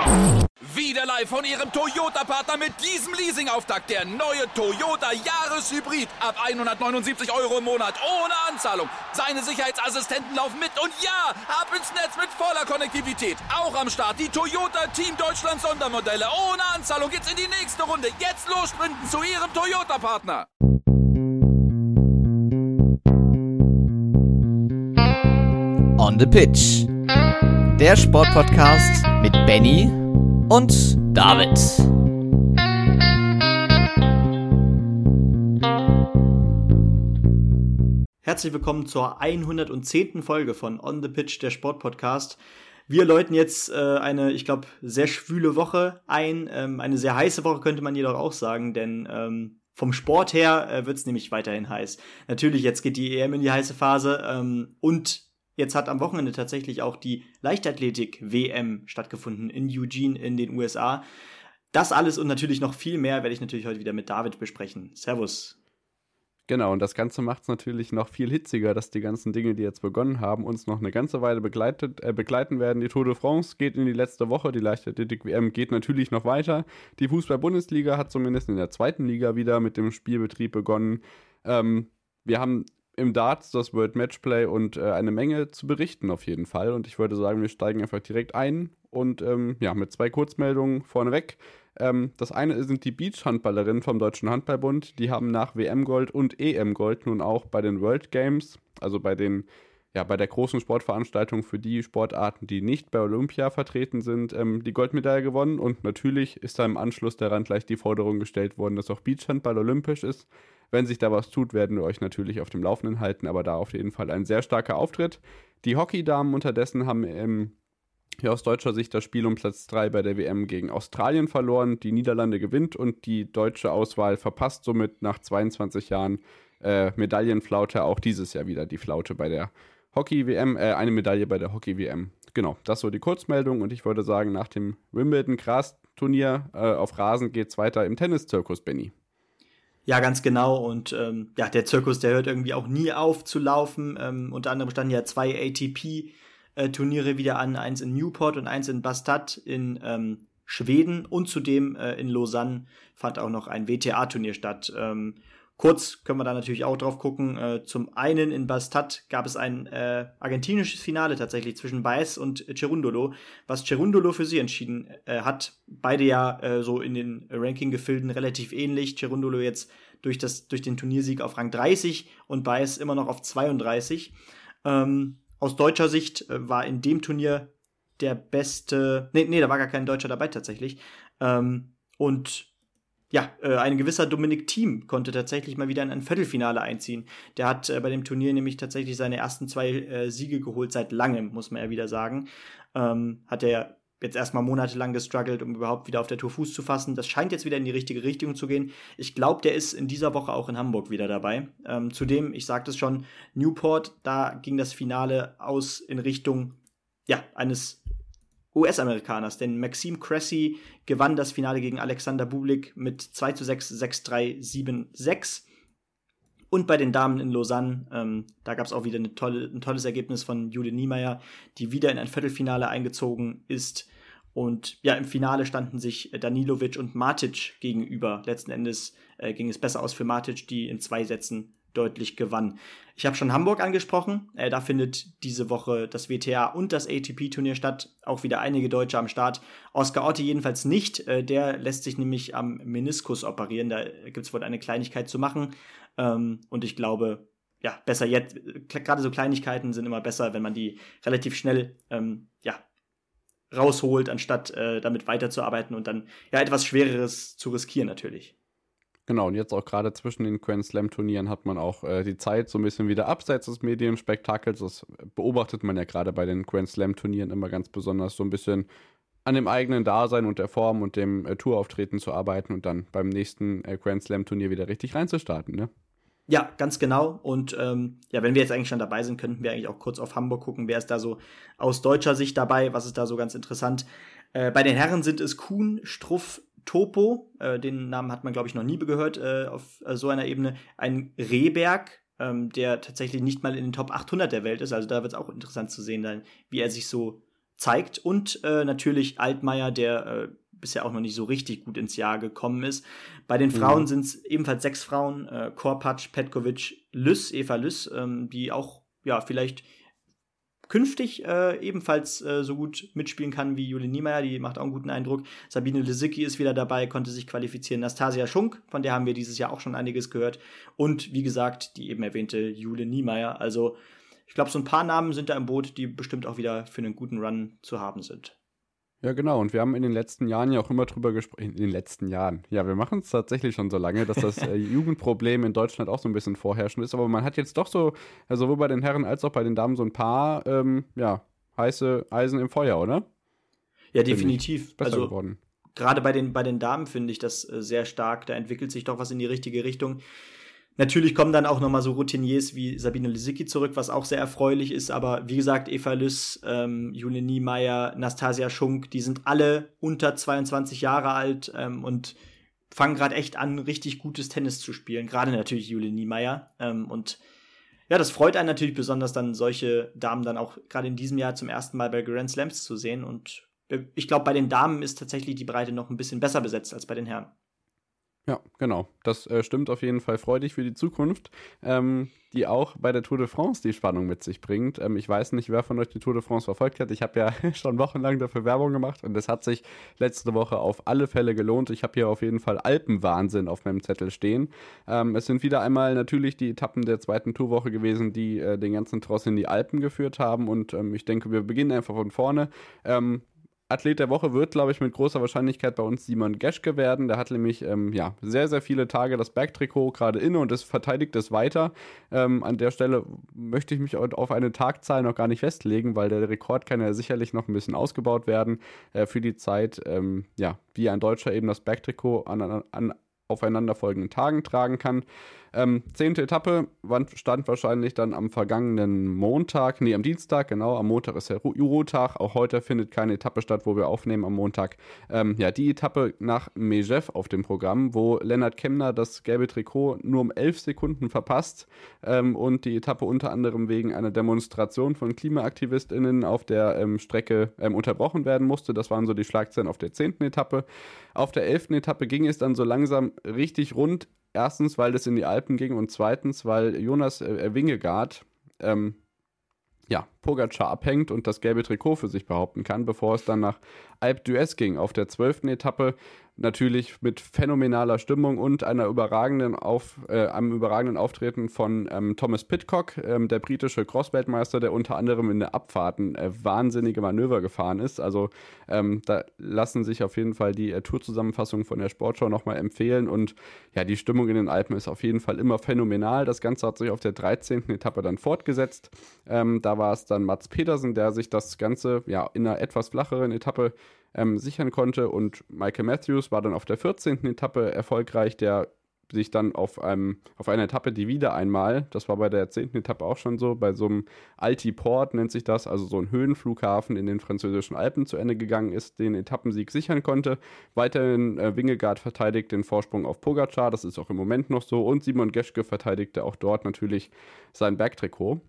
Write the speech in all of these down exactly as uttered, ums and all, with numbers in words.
Wieder live von Ihrem Toyota-Partner mit diesem Leasing-Auftakt. Der neue Toyota Jahreshybrid. Ab hundertneunundsiebzig Euro im Monat. Ohne Anzahlung. Seine Sicherheitsassistenten laufen mit. Und ja, ab ins Netz mit voller Konnektivität. Auch am Start die Toyota Team Deutschland Sondermodelle. Ohne Anzahlung geht's in die nächste Runde. Jetzt los sprinten zu Ihrem Toyota-Partner. On the Pitch. Der Sportpodcast mit Benny und David. Herzlich willkommen zur hundertzehnten Folge von On the Pitch, der Sportpodcast. Wir läuten jetzt äh, eine, ich glaube, sehr schwüle Woche ein. Ähm, eine sehr heiße Woche könnte man jedoch auch sagen, denn ähm, vom Sport her äh, wird es nämlich weiterhin heiß. Natürlich, jetzt geht die E M in die heiße Phase ähm, und jetzt hat am Wochenende tatsächlich auch die Leichtathletik-W M stattgefunden in Eugene in den U S A. Das alles und natürlich noch viel mehr werde ich natürlich heute wieder mit David besprechen. Servus. Genau, und das Ganze macht es natürlich noch viel hitziger, dass die ganzen Dinge, die jetzt begonnen haben, uns noch eine ganze Weile begleitet, äh, begleiten werden. Die Tour de France geht in die letzte Woche, die Leichtathletik-W M geht natürlich noch weiter. Die Fußball-Bundesliga hat zumindest in der zweiten Liga wieder mit dem Spielbetrieb begonnen. Ähm, wir haben im Darts das World Matchplay und äh, eine Menge zu berichten auf jeden Fall. Und ich würde sagen, wir steigen einfach direkt ein und ähm, ja, mit zwei Kurzmeldungen vorneweg. Ähm, das eine sind die Beachhandballerinnen vom Deutschen Handballbund. Die haben nach W M-Gold und E M-Gold nun auch bei den World Games, also bei den ja, bei der großen Sportveranstaltung für die Sportarten, die nicht bei Olympia vertreten sind, ähm, die Goldmedaille gewonnen. Und natürlich ist da im Anschluss daran gleich die Forderung gestellt worden, dass auch Beachhandball olympisch ist. Wenn sich da was tut, werden wir euch natürlich auf dem Laufenden halten, aber da auf jeden Fall ein sehr starker Auftritt. Die Hockeydamen unterdessen haben ähm, ja, aus deutscher Sicht das Spiel um Platz drei bei der W M gegen Australien verloren. Die Niederlande gewinnt und die deutsche Auswahl verpasst somit nach zweiundzwanzig Jahren äh, Medaillenflaute auch dieses Jahr wieder die Flaute bei der Hockey-W M, äh, eine Medaille bei der Hockey-W M. Genau, das so die Kurzmeldung und ich würde sagen, nach dem Wimbledon-Gras-Turnier äh, auf Rasen geht's weiter im Tennis-Zirkus, Benny. Ja, ganz genau. Und ähm, ja, der Zirkus, der hört irgendwie auch nie auf zu laufen. Ähm, unter anderem standen ja zwei A T P-Turniere wieder an, eins in Newport und eins in Bastad in ähm, Schweden. Und zudem äh, in Lausanne fand auch noch ein W T A-Turnier statt. Ähm, kurz können wir da natürlich auch drauf gucken. Äh, zum einen in Bastad gab es ein äh, argentinisches Finale tatsächlich zwischen Baez und Cerundolo, was Cerundolo für sie entschieden äh, hat. Beide ja äh, so in den Ranking-Gefilden relativ ähnlich. Cerundolo jetzt durch, das, durch den Turniersieg auf Rang dreißig und Baez immer noch auf zweiunddreißig. Ähm, aus deutscher Sicht äh, war in dem Turnier der beste, nee, nee, da war gar kein Deutscher dabei tatsächlich. Ähm, und Ja, äh, ein gewisser Dominik Thiem konnte tatsächlich mal wieder in ein Viertelfinale einziehen. Der hat äh, bei dem Turnier nämlich tatsächlich seine ersten zwei äh, Siege geholt seit langem, muss man ja wieder sagen. Ähm, hat er jetzt erstmal monatelang gestruggelt, um überhaupt wieder auf der Tour Fuß zu fassen. Das scheint jetzt wieder in die richtige Richtung zu gehen. Ich glaube, der ist in dieser Woche auch in Hamburg wieder dabei. Ähm, zudem, ich sagte es schon, Newport, da ging das Finale aus in Richtung ja eines U S-Amerikaners, denn Maxime Cressy gewann das Finale gegen Alexander Bublik mit zwei zu sechs, sechs zu drei, sieben zu sechs. Und bei den Damen in Lausanne, ähm, da gab es auch wieder eine tolle, ein tolles Ergebnis von Jule Niemeyer, die wieder in ein Viertelfinale eingezogen ist. Und ja, im Finale standen sich Danilovic und Matic gegenüber. Letzten Endes äh, ging es besser aus für Matic, die in zwei Sätzen deutlich gewann. Ich habe schon Hamburg angesprochen. Äh, da findet diese Woche das W T A und das A T P-Turnier statt. Auch wieder einige Deutsche am Start. Oscar Otte jedenfalls nicht. Äh, der lässt sich nämlich am Meniskus operieren. Da gibt es wohl eine Kleinigkeit zu machen. Ähm, und ich glaube, ja, besser jetzt. Gerade so Kleinigkeiten sind immer besser, wenn man die relativ schnell ähm, ja, rausholt, anstatt äh, damit weiterzuarbeiten und dann ja etwas Schwereres zu riskieren natürlich. Genau, und jetzt auch gerade zwischen den Grand Slam-Turnieren hat man auch äh, die Zeit so ein bisschen wieder abseits des Medienspektakels. Das beobachtet man ja gerade bei den Grand Slam-Turnieren immer ganz besonders, so ein bisschen an dem eigenen Dasein und der Form und dem äh, Tourauftreten zu arbeiten und dann beim nächsten äh, Grand Slam-Turnier wieder richtig reinzustarten, ne? Ja, ganz genau. Und ähm, ja, wenn wir jetzt eigentlich schon dabei sind, könnten wir eigentlich auch kurz auf Hamburg gucken. Wer ist da so aus deutscher Sicht dabei? Was ist da so ganz interessant? Äh, bei den Herren sind es Kuhn, Struff, Topo. Äh, den Namen hat man, glaube ich, noch nie gehört äh, auf äh, so einer Ebene. Ein Rehberg, ähm, der tatsächlich nicht mal in den Top achthundert der Welt ist. Also da wird es auch interessant zu sehen, dann, wie er sich so zeigt. Und äh, natürlich Altmaier, der äh, bisher auch noch nicht so richtig gut ins Jahr gekommen ist. Bei den Frauen mhm. sind es ebenfalls sechs Frauen, äh, Korpatsch, Petkovic, Lüss, Eva Lüss, ähm, die auch ja vielleicht künftig äh, ebenfalls äh, so gut mitspielen kann wie Jule Niemeyer, die macht auch einen guten Eindruck. Sabine Lisicki ist wieder dabei, konnte sich qualifizieren. Nastasia Schunk, von der haben wir dieses Jahr auch schon einiges gehört. Und wie gesagt, die eben erwähnte Jule Niemeyer. Also ich glaube, so ein paar Namen sind da im Boot, die bestimmt auch wieder für einen guten Run zu haben sind. Ja, genau. Und wir haben in den letzten Jahren ja auch immer drüber gesprochen. In den letzten Jahren. Ja, wir machen es tatsächlich schon so lange, dass das äh, Jugendproblem in Deutschland auch so ein bisschen vorherrschend ist. Aber man hat jetzt doch so, also sowohl bei den Herren als auch bei den Damen, so ein paar, ähm, ja, heiße Eisen im Feuer, oder? Ja, definitiv. Besser also geworden. Gerade bei den, bei den Damen finde ich das äh, sehr stark. Da entwickelt sich doch was in die richtige Richtung. Natürlich kommen dann auch nochmal so Routiniers wie Sabine Lisicki zurück, was auch sehr erfreulich ist. Aber wie gesagt, Eva Lüss, ähm, Jule Niemeyer, Nastasia Schunk, die sind alle unter zweiundzwanzig Jahre alt ähm, und fangen gerade echt an, richtig gutes Tennis zu spielen. Gerade natürlich Jule Niemeyer. Ähm, und ja, das freut einen natürlich besonders, dann solche Damen dann auch gerade in diesem Jahr zum ersten Mal bei Grand Slams zu sehen. Und ich glaube, bei den Damen ist tatsächlich die Breite noch ein bisschen besser besetzt als bei den Herren. Ja, genau. Das äh, stimmt auf jeden Fall freudig für die Zukunft, ähm, die auch bei der Tour de France die Spannung mit sich bringt. Ähm, ich weiß nicht, wer von euch die Tour de France verfolgt hat. Ich habe ja schon wochenlang dafür Werbung gemacht und es hat sich letzte Woche auf alle Fälle gelohnt. Ich habe hier auf jeden Fall Alpenwahnsinn auf meinem Zettel stehen. Ähm, es sind wieder einmal natürlich die Etappen der zweiten Tourwoche gewesen, die äh, den ganzen Tross in die Alpen geführt haben und ähm, ich denke, wir beginnen einfach von vorne. Ähm, Athlet der Woche wird, glaube ich, mit großer Wahrscheinlichkeit bei uns Simon Geschke werden. Der hat nämlich ähm, ja, sehr, sehr viele Tage das Bergtrikot gerade inne und es verteidigt es weiter. Ähm, an der Stelle möchte ich mich auf eine Tagzahl noch gar nicht festlegen, weil der Rekord kann ja sicherlich noch ein bisschen ausgebaut werden äh, für die Zeit, ähm, ja, wie ein Deutscher eben das Bergtrikot an, an, an aufeinanderfolgenden Tagen tragen kann. Ähm, zehnte Etappe stand wahrscheinlich dann am vergangenen Montag, nee, am Dienstag, genau, am Montag ist der Jurotag, auch heute findet keine Etappe statt, wo wir aufnehmen am Montag. Ähm, ja, die Etappe nach Megève auf dem Programm, wo Lennart Kemner das gelbe Trikot nur um elf Sekunden verpasst ähm, und die Etappe unter anderem wegen einer Demonstration von KlimaaktivistInnen auf der ähm, Strecke ähm, unterbrochen werden musste. Das waren so die Schlagzeilen auf der zehnten Etappe. Auf der elften Etappe ging es dann so langsam richtig rund. Erstens, weil es in die Alpen ging und zweitens, weil Jonas äh, Vingegaard ähm, ja, Pogačar abhängt und das gelbe Trikot für sich behaupten kann, bevor es dann nach Alpe d'Huez ging. Auf der zwölften Etappe natürlich mit phänomenaler Stimmung und einer überragenden Auf, äh, einem überragenden Auftreten von ähm, Thomas Pidcock, ähm, der britische Cross-Weltmeister, der unter anderem in der Abfahrten äh, wahnsinnige Manöver gefahren ist. Also ähm, da lassen sich auf jeden Fall die äh, Tourzusammenfassungen von der Sportschau nochmal empfehlen und ja, die Stimmung in den Alpen ist auf jeden Fall immer phänomenal. Das Ganze hat sich auf der dreizehnten Etappe dann fortgesetzt. Ähm, da war es dann Mats Pedersen, der sich das Ganze ja in einer etwas flacheren Etappe ähm, sichern konnte und Michael Matthews war dann auf der vierzehnten Etappe erfolgreich, der sich dann auf, einem, auf einer Etappe, die wieder einmal, das war bei der zehnten Etappe auch schon so, bei so einem Altiport nennt sich das, also so ein Höhenflughafen in den französischen Alpen zu Ende gegangen ist, den Etappensieg sichern konnte. Weiterhin äh, Vingegaard verteidigt den Vorsprung auf Pogačar, das ist auch im Moment noch so, und Simon Geschke verteidigte auch dort natürlich sein Bergtrikot.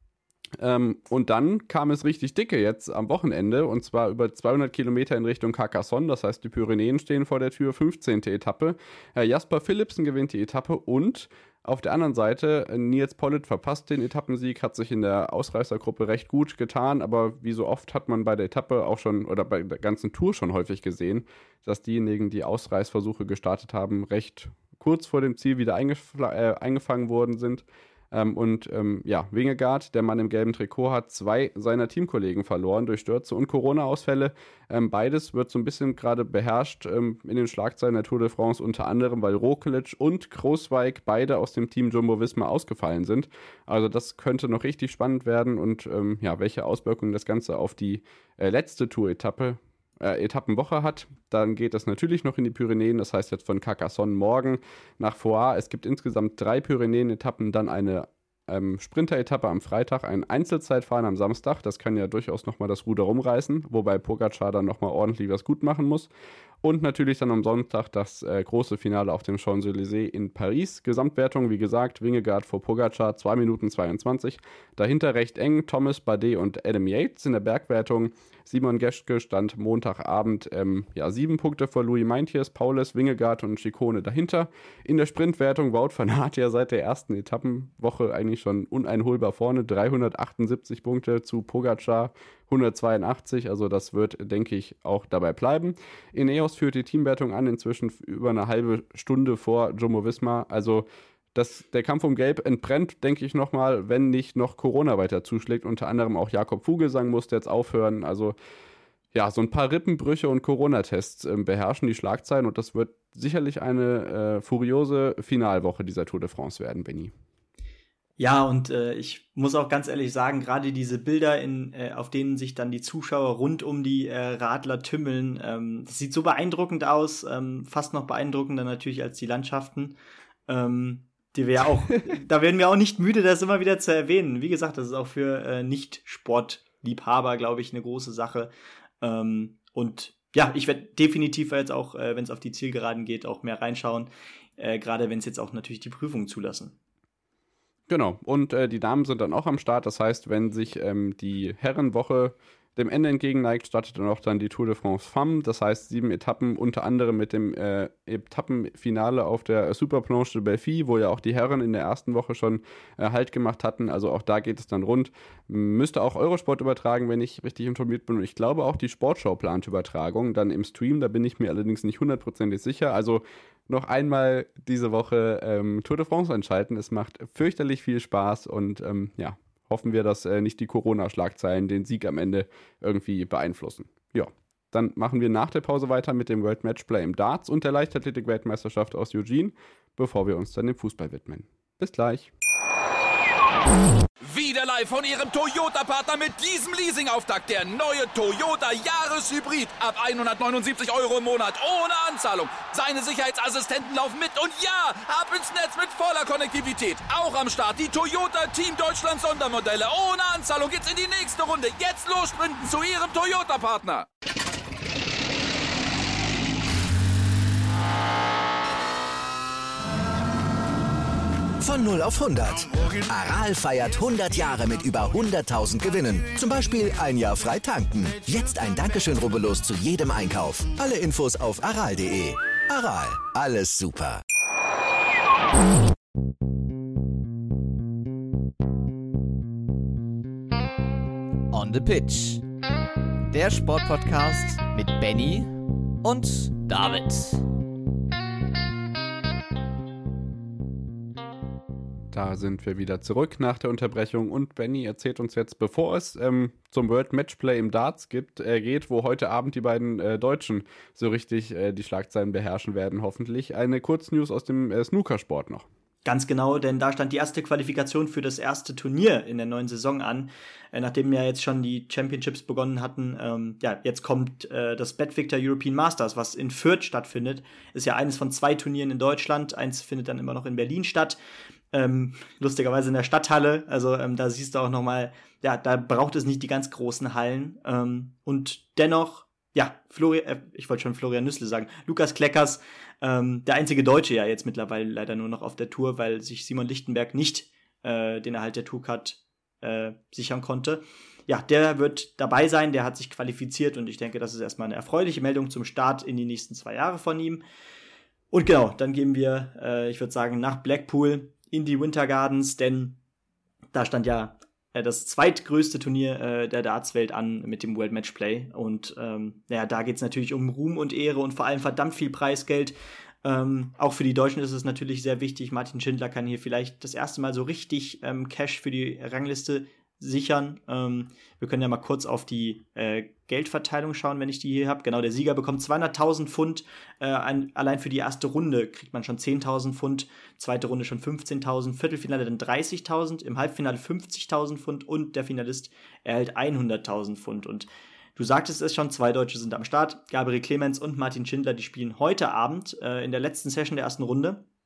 Ähm, und dann kam es richtig dicke jetzt am Wochenende und zwar über zweihundert Kilometer in Richtung Carcassonne, das heißt die Pyrenäen stehen vor der Tür, fünfzehnte Etappe. Äh, Jasper Philipsen gewinnt die Etappe und auf der anderen Seite äh, Nils Pollitt verpasst den Etappensieg, hat sich in der Ausreißergruppe recht gut getan, aber wie so oft hat man bei der Etappe auch schon oder bei der ganzen Tour schon häufig gesehen, dass diejenigen, die Ausreißversuche gestartet haben, recht kurz vor dem Ziel wieder eingef- äh, eingefangen worden sind. Ähm, und ähm, ja, Vingegaard, der Mann im gelben Trikot, hat zwei seiner Teamkollegen verloren durch Stürze und Corona-Ausfälle. Ähm, beides wird so ein bisschen gerade beherrscht ähm, in den Schlagzeilen der Tour de France, unter anderem, weil Roglič und Krooswijk beide aus dem Team Jumbo-Visma ausgefallen sind. Also das könnte noch richtig spannend werden und ähm, ja, welche Auswirkungen das Ganze auf die äh, letzte Tour-Etappe Äh, Etappenwoche hat, dann geht es natürlich noch in die Pyrenäen, das heißt jetzt von Carcassonne morgen nach Foix. Es gibt insgesamt drei Pyrenäen-Etappen, dann eine ähm, Sprinter-Etappe am Freitag ein Einzelzeitfahren am Samstag. Das kann ja durchaus nochmal das Ruder rumreißen, wobei Pogačar dann nochmal ordentlich was gut machen muss. Und natürlich dann am Sonntag das äh, große Finale auf dem Champs-Élysées in Paris. Gesamtwertung, wie gesagt, Vingegaard vor Pogačar, zwei Minuten zweiundzwanzig. Dahinter recht eng Thomas, Bardet und Adam Yates in der Bergwertung. Simon Geschke stand Montagabend ähm, ja, sieben Punkte vor Louis Meintjes, Paulus, Vingegaard und Ciccone dahinter. In der Sprintwertung Wout van Aert ja seit der ersten Etappenwoche eigentlich schon uneinholbar vorne. dreihundertachtundsiebzig Punkte zu Pogačar, hundertzweiundachtzig, also das wird, denke ich, auch dabei bleiben. Ineos führt die Teamwertung an, inzwischen über eine halbe Stunde vor Jumbo-Visma, also das, der Kampf um Gelb entbrennt, denke ich nochmal, wenn nicht noch Corona weiter zuschlägt. Unter anderem auch Jakob Fuglsang musste jetzt aufhören. Also ja, so ein paar Rippenbrüche und Corona-Tests äh, beherrschen die Schlagzeilen und das wird sicherlich eine äh, furiose Finalwoche dieser Tour de France werden, Benni. Ja, und äh, ich muss auch ganz ehrlich sagen, gerade diese Bilder, in, äh, auf denen sich dann die Zuschauer rund um die äh, Radler tümmeln, ähm, das sieht so beeindruckend aus, ähm, fast noch beeindruckender natürlich als die Landschaften. Ähm, Die wir ja auch, da werden wir auch nicht müde, das immer wieder zu erwähnen. Wie gesagt, das ist auch für äh, Nicht-Sportliebhaber, glaube ich, eine große Sache. Ähm, und ja, ich werde definitiv jetzt auch, äh, wenn es auf die Zielgeraden geht, auch mehr reinschauen. Äh, Gerade wenn es jetzt auch natürlich die Prüfungen zulassen. Genau, und äh, die Damen sind dann auch am Start. Das heißt, wenn sich ähm, die Herrenwoche dem Ende entgegenneigt, startet dann auch dann die Tour de France Femmes. Das heißt, sieben Etappen, unter anderem mit dem äh, Etappenfinale auf der Superplanche de Belfi, wo ja auch die Herren in der ersten Woche schon äh, Halt gemacht hatten. Also auch da geht es dann rund. Müsste auch Eurosport übertragen, wenn ich richtig informiert bin. Und ich glaube auch die Sportschau plant Übertragung dann im Stream. Da bin ich mir allerdings nicht hundertprozentig sicher. Also noch einmal diese Woche ähm, Tour de France entscheiden. Es macht fürchterlich viel Spaß und ähm, ja, hoffen wir, dass äh, nicht die Corona-Schlagzeilen den Sieg am Ende irgendwie beeinflussen. Ja, dann machen wir nach der Pause weiter mit dem World Matchplay im Darts und der Leichtathletik-Weltmeisterschaft aus Eugene, bevor wir uns dann dem Fußball widmen. Bis gleich. Wieder live von Ihrem Toyota-Partner mit diesem Leasing-Auftakt. Der neue Toyota Jahreshybrid. Ab hundertneunundsiebzig Euro im Monat. Ohne Anzahlung. Seine Sicherheitsassistenten laufen mit. Und ja, ab ins Netz mit voller Konnektivität. Auch am Start die Toyota Team Deutschland Sondermodelle. Ohne Anzahlung geht's in die nächste Runde. Jetzt los sprinten zu Ihrem Toyota-Partner. Von null auf hundert. Aral feiert hundert Jahre mit über hunderttausend Gewinnen. Zum Beispiel ein Jahr frei tanken. Jetzt ein Dankeschön, rubbellos zu jedem Einkauf. Alle Infos auf aral punkt de. Aral, alles super. On the Pitch. Der Sportpodcast mit Benny und David. Da sind wir wieder zurück nach der Unterbrechung und Benny erzählt uns jetzt, bevor es ähm, zum World Matchplay im Darts gibt, äh, geht, wo heute Abend die beiden äh, Deutschen so richtig äh, die Schlagzeilen beherrschen werden, hoffentlich. Eine Kurznews aus dem äh, Snookersport noch. Ganz genau, denn da stand die erste Qualifikation für das erste Turnier in der neuen Saison an, äh, nachdem ja jetzt schon die Championships begonnen hatten. Ähm, ja, jetzt kommt äh, das Bettvictor European Masters, was in Fürth stattfindet. Ist ja eines von zwei Turnieren in Deutschland, eins findet dann immer noch in Berlin statt. Ähm, lustigerweise in der Stadthalle, also ähm, da siehst du auch nochmal, ja, da braucht es nicht die ganz großen Hallen. Ähm, und dennoch, ja, Flori- äh, ich wollte schon Florian Nüssle sagen, Lukas Kleckers, ähm, der einzige Deutsche ja jetzt mittlerweile leider nur noch auf der Tour, weil sich Simon Lichtenberg nicht äh, den Erhalt der Tourcard äh, sichern konnte. Ja, der wird dabei sein, der hat sich qualifiziert und ich denke, das ist erstmal eine erfreuliche Meldung zum Start in die nächsten zwei Jahre von ihm. Und genau, dann gehen wir, äh, ich würde sagen, nach Blackpool in die Winter Gardens, denn da stand ja äh, das zweitgrößte Turnier äh, der Dartswelt an mit dem World Matchplay und ähm, ja, da geht es natürlich um Ruhm und Ehre und vor allem verdammt viel Preisgeld. Ähm, auch für die Deutschen ist es natürlich sehr wichtig. Martin Schindler kann hier vielleicht das erste Mal so richtig ähm, Cash für die Rangliste sichern. Ähm, wir können ja mal kurz auf die äh, Geldverteilung schauen, wenn ich die hier habe. Genau, der Sieger bekommt zweihunderttausend Pfund. Äh, ein, allein für die erste Runde kriegt man schon zehntausend Pfund. Zweite Runde schon fünfzehntausend. Viertelfinale dann dreißigtausend. Im Halbfinale fünfzigtausend Pfund. Und der Finalist erhält hunderttausend Pfund. Und du sagtest es schon, zwei Deutsche sind am Start. Gabriel Clemens und Martin Schindler, die spielen heute Abend äh, in der letzten Session der ersten Runde.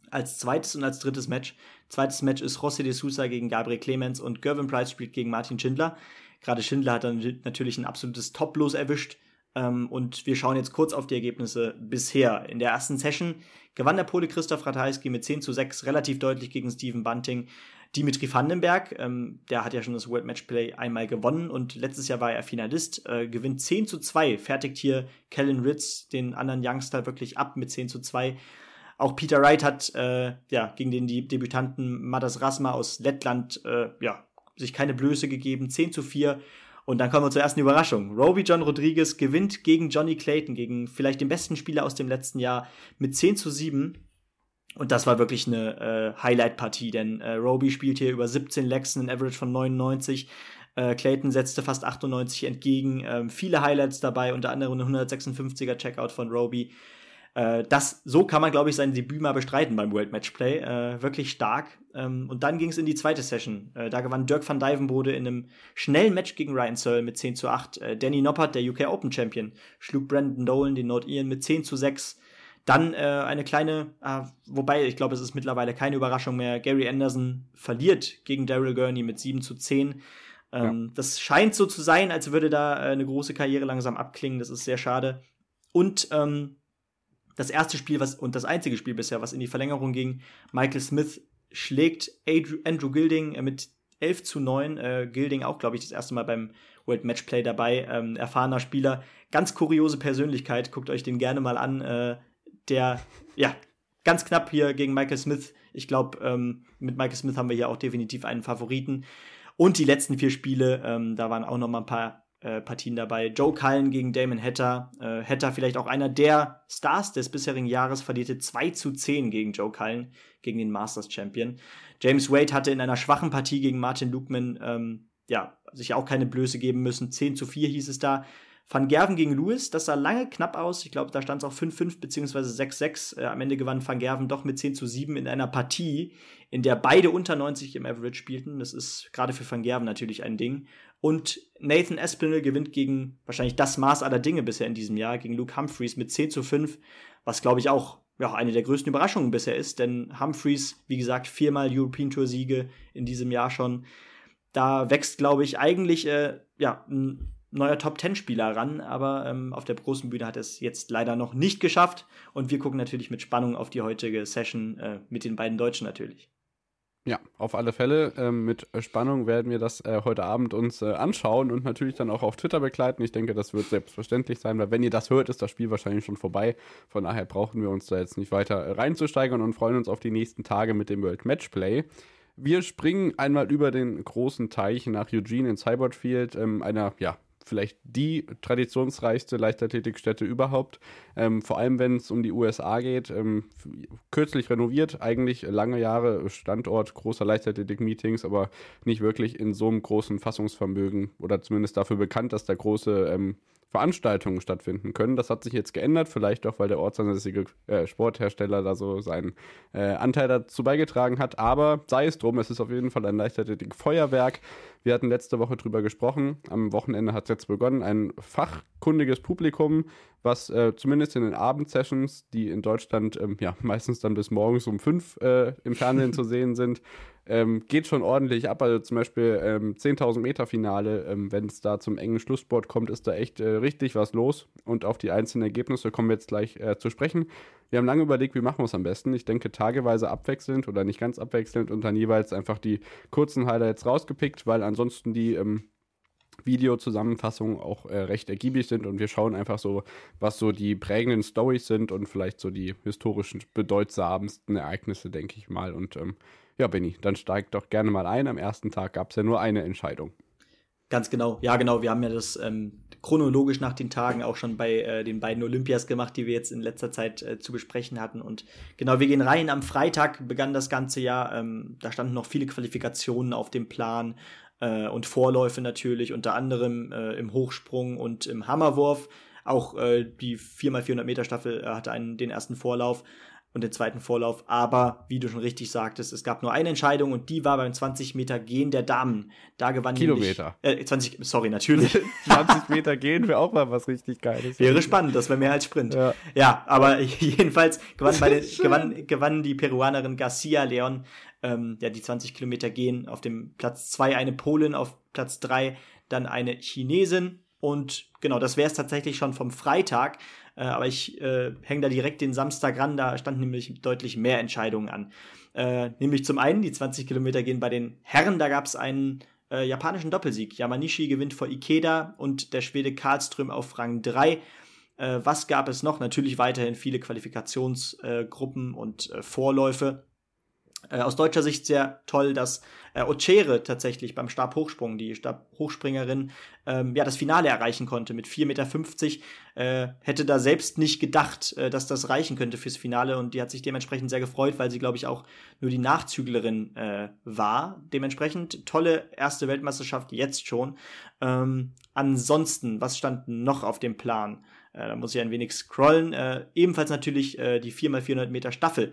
als zweites und als drittes Match. Zweites Match ist José de Sousa gegen Gabriel Clemens und Gervin Price spielt gegen Martin Schindler. Gerade Schindler hat dann natürlich ein absolutes Top-Los erwischt. Ähm, und wir schauen jetzt kurz auf die Ergebnisse bisher. In der ersten Session gewann der Pole Christoph Ratajski mit zehn zu sechs relativ deutlich gegen Steven Bunting. Dimitri Vandenberg, ähm, der hat ja schon das World Matchplay einmal gewonnen und letztes Jahr war er Finalist, äh, gewinnt zehn zu zwei, fertigt hier Kellen Ritz, den anderen Youngster, wirklich ab mit zehn zu zwei. Auch Peter Wright hat äh, ja, gegen den die Debütanten Madas Rasma aus Lettland äh, ja, sich keine Blöße gegeben, zehn zu vier. Und dann kommen wir zur ersten Überraschung. Roby John Rodriguez gewinnt gegen Johnny Clayton, gegen vielleicht den besten Spieler aus dem letzten Jahr, mit zehn zu sieben. Und das war wirklich eine äh, Highlight-Partie, denn äh, Roby spielt hier über siebzehn Legs, einen Average von neunundneunzig. Äh, Clayton setzte fast achtundneunzig entgegen. Ähm, viele Highlights dabei, unter anderem ein hundertsechsundfünfziger Checkout von Roby. Äh, das, so kann man, glaube ich, sein Debüt mal bestreiten beim World Matchplay. Äh, wirklich stark. Ähm, und dann ging es in die zweite Session. Äh, da gewann Dirk van Dijvenbode in einem schnellen Match gegen Ryan Searle mit zehn zu acht. Äh, Danny Noppert, der U K Open Champion, schlug Brandon Dolan, den Nordiren, mit zehn zu sechs. Dann äh, eine kleine, äh, wobei ich glaube, es ist mittlerweile keine Überraschung mehr, Gary Anderson verliert gegen Daryl Gurney mit sieben zu zehn. Ähm, ja. Das scheint so zu sein, als würde da äh, eine große Karriere langsam abklingen. Das ist sehr schade. Und ähm, das erste Spiel was und das einzige Spiel bisher, was in die Verlängerung ging, Michael Smith schlägt Andrew, Andrew Gilding äh, mit elf zu neun. Äh, Gilding auch, glaube ich, das erste Mal beim World Matchplay dabei. Ähm, erfahrener Spieler. Ganz kuriose Persönlichkeit. Guckt euch den gerne mal an. Äh, der, ja, ganz knapp hier gegen Michael Smith. Ich glaube, ähm, mit Michael Smith haben wir hier auch definitiv einen Favoriten. Und die letzten vier Spiele, ähm, da waren auch noch mal ein paar äh, Partien dabei. Joe Cullen gegen Damon Hatter. Äh, Hatter vielleicht auch einer der Stars des bisherigen Jahres, verlierte zwei zu zehn gegen Joe Cullen, gegen den Masters Champion. James Wade hatte in einer schwachen Partie gegen Martin Lukeman, ähm, ja, sich auch keine Blöße geben müssen. zehn zu vier hieß es da. Van Gerven gegen Lewis, das sah lange knapp aus. Ich glaube, da stand es auch fünf fünf bzw. sechs sechs. Äh, am Ende gewann Van Gerven doch mit zehn zu sieben in einer Partie, in der beide unter neunzig im Average spielten. Das ist gerade für Van Gerven natürlich ein Ding. Und Nathan Aspinall gewinnt gegen wahrscheinlich das Maß aller Dinge bisher in diesem Jahr, gegen Luke Humphreys mit zehn zu fünf, was, glaube ich, auch ja, eine der größten Überraschungen bisher ist. Denn Humphreys, wie gesagt, viermal European Tour Siege in diesem Jahr schon. Da wächst, glaube ich, eigentlich äh, ja, ein neuer Top-Ten-Spieler ran, aber ähm, auf der großen Bühne hat er es jetzt leider noch nicht geschafft und wir gucken natürlich mit Spannung auf die heutige Session äh, mit den beiden Deutschen natürlich. Ja, auf alle Fälle. Ähm, mit Spannung werden wir das äh, heute Abend uns äh, anschauen und natürlich dann auch auf Twitter begleiten. Ich denke, das wird selbstverständlich sein, weil wenn ihr das hört, ist das Spiel wahrscheinlich schon vorbei. Von daher brauchen wir uns da jetzt nicht weiter äh, reinzusteigern und freuen uns auf die nächsten Tage mit dem World Matchplay. Wir springen einmal über den großen Teich nach Eugene in Sibert Field, ähm, einer, ja, vielleicht die traditionsreichste Leichtathletikstätte überhaupt, ähm, vor allem wenn es um die U S A geht, ähm, kürzlich renoviert, eigentlich lange Jahre Standort großer Leichtathletik-Meetings, aber nicht wirklich in so einem großen Fassungsvermögen oder zumindest dafür bekannt, dass da große ähm, Veranstaltungen stattfinden können. Das hat sich jetzt geändert, vielleicht auch, weil der ortsansässige äh, Sporthersteller da so seinen äh, Anteil dazu beigetragen hat, aber sei es drum, es ist auf jeden Fall ein Leichtathletik-Feuerwerk. Wir hatten letzte Woche drüber gesprochen, am Wochenende hat es jetzt begonnen, ein fachkundiges Publikum, was äh, zumindest in den Abendsessions, die in Deutschland ähm, ja meistens dann bis morgens um fünf äh, im Fernsehen zu sehen sind, ähm, geht schon ordentlich ab. Also zum Beispiel ähm, zehntausend Meter Finale, ähm, wenn es da zum engen Schlusssport kommt, ist da echt äh, richtig was los. Und auf die einzelnen Ergebnisse kommen wir jetzt gleich äh, zu sprechen. Wir haben lange überlegt, wie machen wir es am besten. Ich denke, tageweise abwechselnd oder nicht ganz abwechselnd und dann jeweils einfach die kurzen Highlights rausgepickt, weil ansonsten die ähm, Videozusammenfassungen auch äh, recht ergiebig sind und wir schauen einfach so, was so die prägenden Storys sind und vielleicht so die historischen bedeutsamsten Ereignisse, denke ich mal. Und ähm, ja, Benni, dann steig doch gerne mal ein. Am ersten Tag gab es ja nur eine Entscheidung. Ganz genau, ja genau, wir haben ja das ähm, chronologisch nach den Tagen auch schon bei äh, den beiden Olympias gemacht, die wir jetzt in letzter Zeit äh, zu besprechen hatten und genau, wir gehen rein, am Freitag begann das ganze Jahr, ähm, da standen noch viele Qualifikationen auf dem Plan äh, und Vorläufe natürlich, unter anderem äh, im Hochsprung und im Hammerwurf, auch äh, die vier mal vierhundert Meter Staffel äh, hatte einen, den ersten Vorlauf. und den zweiten Vorlauf. Aber, wie du schon richtig sagtest, es gab nur eine Entscheidung und die war beim zwanzig Meter Gehen der Damen. Da gewann Kilometer. Nämlich, äh, zwanzig, sorry, natürlich. zwanzig Meter gehen wäre auch mal was richtig Geiles. Wäre spannend, das wäre mehr als Sprint. Ja, ja aber jedenfalls gewann, bei den, gewann, gewann die Peruanerin Garcia Leon ähm, ja, die zwanzig Kilometer Gehen auf dem Platz zwei, eine Polin auf Platz drei, dann eine Chinesin. Und genau, das wäre es tatsächlich schon vom Freitag. Äh, aber ich äh, hänge da direkt den Samstag ran. Da standen nämlich deutlich mehr Entscheidungen an. Äh, nämlich zum einen die zwanzig Kilometer Gehen bei den Herren. Da gab es einen äh, japanischen Doppelsieg. Yamanishi gewinnt vor Ikeda und der Schwede Karlström auf Rang drei. Äh, was gab es noch? Natürlich weiterhin viele Qualifikationsgruppen äh, und äh, Vorläufe. Äh, aus deutscher Sicht sehr toll, dass äh, Ocere tatsächlich beim Stabhochsprung, die Stabhochspringerin, ähm, ja, das Finale erreichen konnte mit vier Komma fünfzig Meter. Äh, hätte da selbst nicht gedacht, äh, dass das reichen könnte fürs Finale und die hat sich dementsprechend sehr gefreut, weil sie, glaube ich, auch nur die Nachzüglerin äh, war. Dementsprechend tolle erste Weltmeisterschaft jetzt schon. Ähm, ansonsten, was stand noch auf dem Plan? Äh, da muss ich ein wenig scrollen. Äh, ebenfalls natürlich äh, die vier mal vierhundert Meter Staffel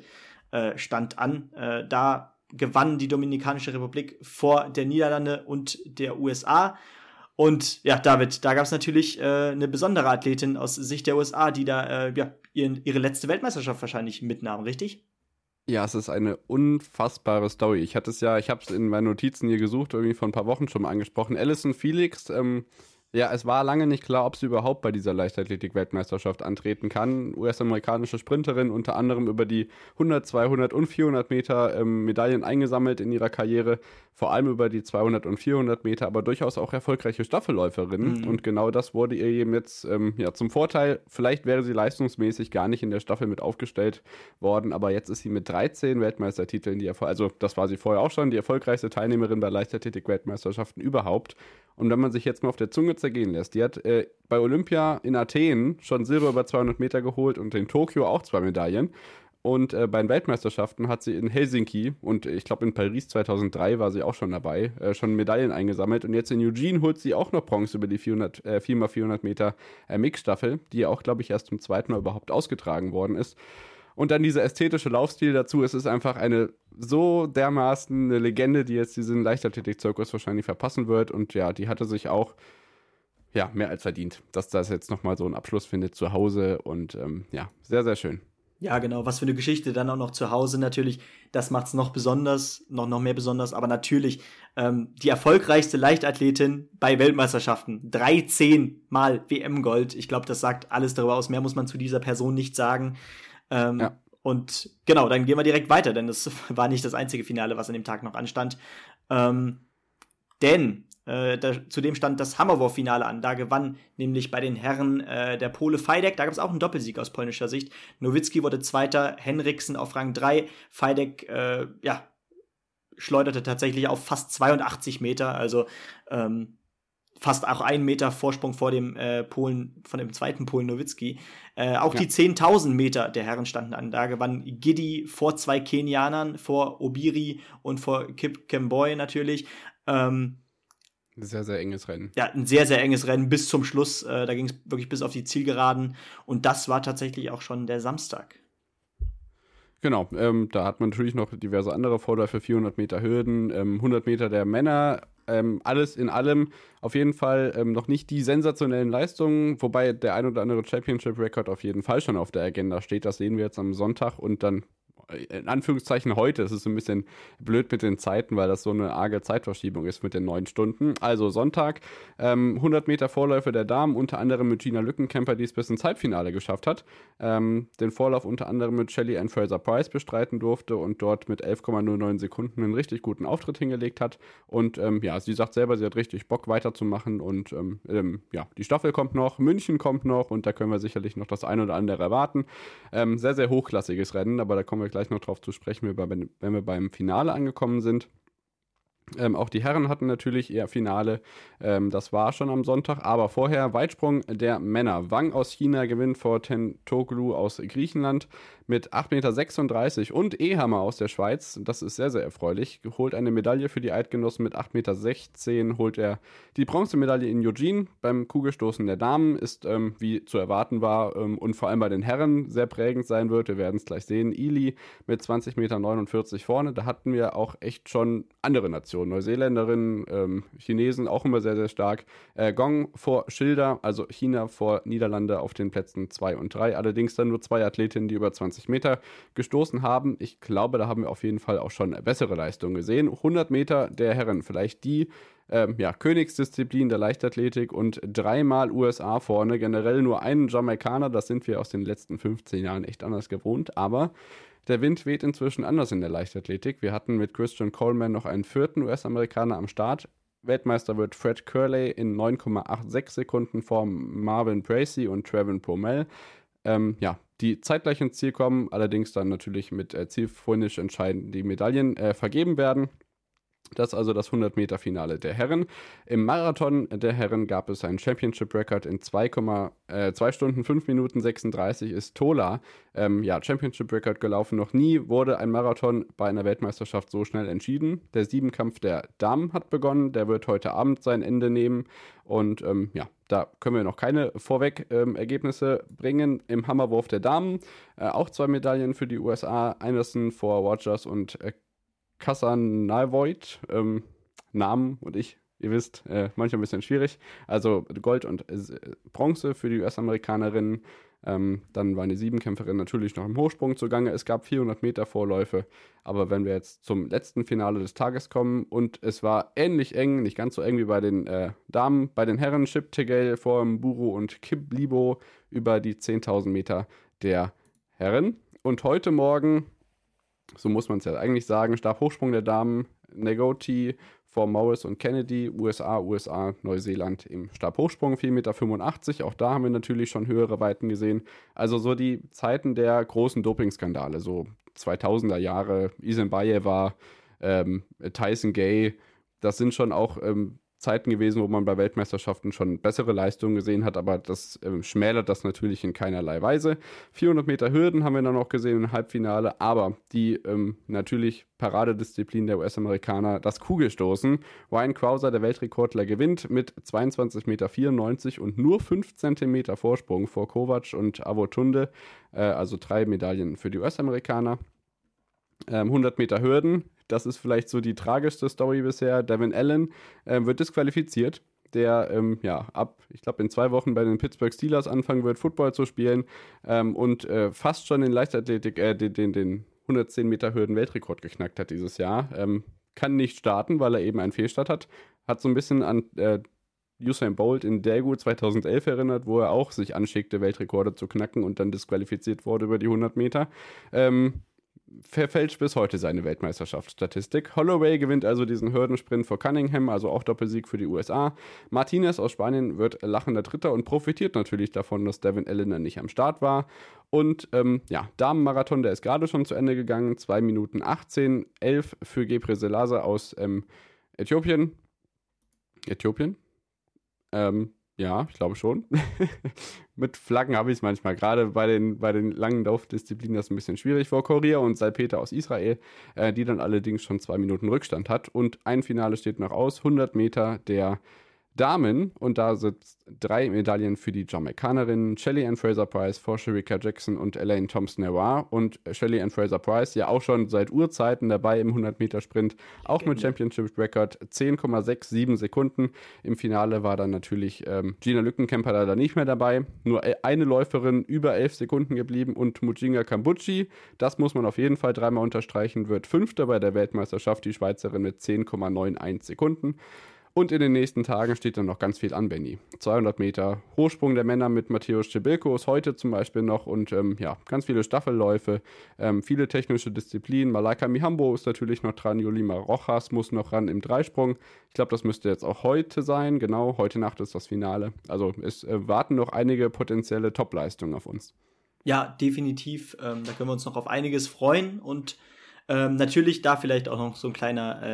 stand an. Äh, da gewann die Dominikanische Republik vor der Niederlande und der U S A. Und ja, David, da gab es natürlich äh, eine besondere Athletin aus Sicht der U S A, die da äh, ja, ihren, ihre letzte Weltmeisterschaft wahrscheinlich mitnahm, richtig? Ja, es ist eine unfassbare Story. Ich hatte es ja, ich habe es in meinen Notizen hier gesucht, irgendwie vor ein paar Wochen schon mal angesprochen. Allyson Felix, ähm, ja, es war lange nicht klar, ob sie überhaupt bei dieser Leichtathletik-Weltmeisterschaft antreten kann. U S-amerikanische Sprinterin, unter anderem über die hundert, zweihundert und vierhundert Meter ähm, Medaillen eingesammelt in ihrer Karriere, vor allem über die zweihundert und vierhundert Meter, aber durchaus auch erfolgreiche Staffelläuferin. Mhm. Und genau das wurde ihr eben jetzt ähm, ja, zum Vorteil. Vielleicht wäre sie leistungsmäßig gar nicht in der Staffel mit aufgestellt worden, aber jetzt ist sie mit dreizehn Weltmeistertiteln, die Erfol- also das war sie vorher auch schon, die erfolgreichste Teilnehmerin bei Leichtathletik-Weltmeisterschaften überhaupt. Und wenn man sich jetzt mal auf der Zunge zergehen lässt, die hat äh, bei Olympia in Athen schon Silber über zweihundert Meter geholt und in Tokio auch zwei Medaillen. Und äh, bei den Weltmeisterschaften hat sie in Helsinki und ich glaube in Paris zweitausenddrei war sie auch schon dabei, äh, schon Medaillen eingesammelt. Und jetzt in Eugene holt sie auch noch Bronze über die vierhundert, äh, vier mal vierhundert Meter äh, Mixstaffel, die ja auch, glaube ich, erst zum zweiten Mal überhaupt ausgetragen worden ist. Und dann dieser ästhetische Laufstil dazu. Es ist einfach eine so dermaßen eine Legende, die jetzt diesen Leichtathletik-Zirkus wahrscheinlich verpassen wird. Und ja, die hatte sich auch ja, mehr als verdient, dass das jetzt nochmal so einen Abschluss findet zu Hause. Und ähm, ja, sehr, sehr schön. Ja, genau. Was für eine Geschichte dann auch noch zu Hause natürlich. Das macht's noch besonders, noch, noch mehr besonders. Aber natürlich ähm, die erfolgreichste Leichtathletin bei Weltmeisterschaften. dreizehn Mal W M-Gold. Ich glaube, das sagt alles darüber aus. Mehr muss man zu dieser Person nicht sagen. Ähm, ja. Und genau, dann gehen wir direkt weiter, denn das war nicht das einzige Finale, was an dem Tag noch anstand. Ähm, denn äh, da, zudem stand das Hammerwurf-Finale an. Da gewann nämlich bei den Herren äh, der Pole Fejdek. Da gab es auch einen Doppelsieg aus polnischer Sicht. Nowitzki wurde Zweiter, Henriksen auf Rang drei. Fejdek, äh, ja, schleuderte tatsächlich auf fast zweiundachtzig Meter, also ähm, fast auch einen Meter Vorsprung vor dem äh, Polen, von dem zweiten Polen Nowitzki. Äh, auch ja. Die zehntausend Meter der Herren standen an. Da gewann Giddy vor zwei Kenianern, vor Obiri und vor Kip Kemboi natürlich. Ähm, sehr, sehr enges Rennen. Ja, ein sehr, sehr enges Rennen bis zum Schluss. Äh, da ging es wirklich bis auf die Zielgeraden. Und das war tatsächlich auch schon der Samstag. Genau, ähm, da hat man natürlich noch diverse andere Vorläufe, vierhundert Meter Hürden, ähm, hundert Meter der Männer. Ähm, alles in allem auf jeden Fall ähm, noch nicht die sensationellen Leistungen, wobei der ein oder andere Championship-Record auf jeden Fall schon auf der Agenda steht. Das sehen wir jetzt am Sonntag und dann in Anführungszeichen heute. Es ist so ein bisschen blöd mit den Zeiten, weil das so eine arge Zeitverschiebung ist mit den neun Stunden. Also Sonntag, ähm, hundert Meter Vorläufe der Damen, unter anderem mit Gina Lückenkämper, die es bis ins Halbfinale geschafft hat. Ähm, den Vorlauf unter anderem mit Shelly Ann Fraser-Price bestreiten durfte und dort mit elf Komma null neun Sekunden einen richtig guten Auftritt hingelegt hat. Und ähm, ja, sie sagt selber, sie hat richtig Bock weiterzumachen und ähm, ähm, ja, die Staffel kommt noch, München kommt noch und da können wir sicherlich noch das ein oder andere erwarten. Ähm, sehr, sehr hochklassiges Rennen, aber da kommen wir gleich noch drauf zu sprechen, wenn wir beim Finale angekommen sind. Ähm, auch die Herren hatten natürlich ihr Finale, ähm, das war schon am Sonntag, aber vorher Weitsprung der Männer. Wang aus China gewinnt vor Tentoglu aus Griechenland mit acht Komma sechsunddreißig Meter und Ehammer aus der Schweiz, das ist sehr, sehr erfreulich, holt eine Medaille für die Eidgenossen mit acht Komma sechzehn Meter, holt er die Bronzemedaille in Eugene. Beim Kugelstoßen der Damen ist, ähm, wie zu erwarten war, ähm, und vor allem bei den Herren sehr prägend sein wird, wir werden es gleich sehen, Ili mit zwanzig Komma neunundvierzig Meter vorne, da hatten wir auch echt schon andere Nationen, Neuseeländerinnen, ähm, Chinesen auch immer sehr, sehr stark. Äh, Gong vor Schilder, also China vor Niederlande auf den Plätzen zwei und drei. Allerdings dann nur zwei Athletinnen, die über zwanzig Meter gestoßen haben. Ich glaube, da haben wir auf jeden Fall auch schon bessere Leistungen gesehen. hundert Meter der Herren, vielleicht die ähm, ja, Königsdisziplin der Leichtathletik und dreimal U S A vorne. Generell nur einen Jamaikaner, das sind wir aus den letzten fünfzehn Jahren echt anders gewohnt, aber der Wind weht inzwischen anders in der Leichtathletik. Wir hatten mit Christian Coleman noch einen vierten U S-Amerikaner am Start. Weltmeister wird Fred Curley in neun Komma sechsundachtzig Sekunden vor Marvin Bracey und Trevin Pommel. Ähm, ja, die zeitgleich ins Ziel kommen, allerdings dann natürlich mit äh, Zielfinish entscheidend die Medaillen äh, vergeben werden. Das ist also das hundert-Meter-Finale der Herren. Im Marathon der Herren gab es einen Championship-Record in zwei Stunden, fünf Minuten sechsunddreißig ist Tola ähm, ja, Championship-Record gelaufen. Noch nie wurde ein Marathon bei einer Weltmeisterschaft so schnell entschieden. Der Siebenkampf der Damen hat begonnen. Der wird heute Abend sein Ende nehmen. Und ähm, ja, da können wir noch keine Vorweg-Ergebnisse ähm, bringen. Im Hammerwurf der Damen äh, auch zwei Medaillen für die U S A. Anderson vor Rogers und äh, Kasanavoid, ähm, Namen und ich, ihr wisst, äh, manchmal ein bisschen schwierig. Also Gold und äh, Bronze für die U S-Amerikanerinnen. Ähm, dann waren die Siebenkämpferinnen natürlich noch im Hochsprung zugange. Es gab vierhundert Meter Vorläufe. Aber wenn wir jetzt zum letzten Finale des Tages kommen und es war ähnlich eng, nicht ganz so eng wie bei den äh, Damen, bei den Herren Chip Tegel vor Mburu und Kip Libo über die zehntausend Meter der Herren. Und heute Morgen, so muss man es ja eigentlich sagen, Stabhochsprung der Damen, Negoti vor Morris und Kennedy, U S A, U S A, Neuseeland im Stabhochsprung, vier Komma fünfundachtzig Meter. Auch da haben wir natürlich schon höhere Weiten gesehen. Also so die Zeiten der großen Dopingskandale, so zweitausender Jahre, Isenbayeva, ähm, Tyson Gay, das sind schon auch ähm, Zeiten gewesen, wo man bei Weltmeisterschaften schon bessere Leistungen gesehen hat, aber das äh, schmälert das natürlich in keinerlei Weise. vierhundert Meter Hürden haben wir dann noch gesehen im Halbfinale, aber die ähm, natürlich Paradedisziplin der U S-Amerikaner, das Kugelstoßen. Ryan Crouser, der Weltrekordler, gewinnt mit zweiundzwanzig Komma vierundneunzig Meter und nur fünf Zentimeter Vorsprung vor Kovac und Avotunde, äh, also drei Medaillen für die U S-Amerikaner. Ähm, hundert Meter Hürden, das ist vielleicht so die tragischste Story bisher. Devin Allen äh, wird disqualifiziert, der ähm, ja ab, ich glaube in zwei Wochen bei den Pittsburgh Steelers anfangen wird, Football zu spielen ähm, und äh, fast schon den Leichtathletik, äh, den, den, den hundertzehn Meter Hürden Weltrekord geknackt hat dieses Jahr. Ähm, kann nicht starten, weil er eben einen Fehlstart hat. Hat so ein bisschen an äh, Usain Bolt in Daegu zweitausendelf erinnert, wo er auch sich anschickte, Weltrekorde zu knacken und dann disqualifiziert wurde über die hundert Meter. Ähm, verfälscht bis heute seine Weltmeisterschaftsstatistik. Holloway gewinnt also diesen Hürdensprint vor Cunningham, also auch Doppelsieg für die U S A. Martinez aus Spanien wird lachender Dritter und profitiert natürlich davon, dass Devin Allen nicht am Start war. Und ähm, ja, Damenmarathon, der ist gerade schon zu Ende gegangen. zwei Minuten achtzehn, elf für Gebre Selassie aus ähm, Äthiopien. Äthiopien? Ähm, Ja, ich glaube schon. Mit Flaggen habe ich es manchmal. Gerade bei den, bei den langen Laufdisziplinen ist es ein bisschen schwierig vor Korea und Salpeter aus Israel, äh, die dann allerdings schon zwei Minuten Rückstand hat. Und ein Finale steht noch aus, hundert Meter der Damen. Und da sind drei Medaillen für die Jamaikanerinnen. Shelly Ann Fraser-Price vor Shericka Jackson und Elaine Thompson-Noir. Und Shelly Ann Fraser-Price ja auch schon seit Urzeiten dabei im hundert Meter Sprint. Auch mit Championship-Record zehn Komma siebenundsechzig Sekunden. Im Finale war dann natürlich ähm, Gina Lückenkämper leider nicht mehr dabei. Nur eine Läuferin über elf Sekunden geblieben und Mujinga Kambuchi. Das muss man auf jeden Fall dreimal unterstreichen. Wird Fünfter bei der Weltmeisterschaft, die Schweizerin mit zehn Komma einundneunzig Sekunden. Und in den nächsten Tagen steht dann noch ganz viel an, Benny. zweihundert Meter Hochsprung der Männer mit Matthäus Cebilkos heute zum Beispiel noch und ähm, ja, ganz viele Staffelläufe, ähm, viele technische Disziplinen. Malaika Mihambo ist natürlich noch dran, Yolima Rojas muss noch ran im Dreisprung. Ich glaube, das müsste jetzt auch heute sein, genau, heute Nacht ist das Finale. Also es äh, warten noch einige potenzielle Topleistungen auf uns. Ja, definitiv, ähm, da können wir uns noch auf einiges freuen und ähm, natürlich da vielleicht auch noch so ein kleiner äh,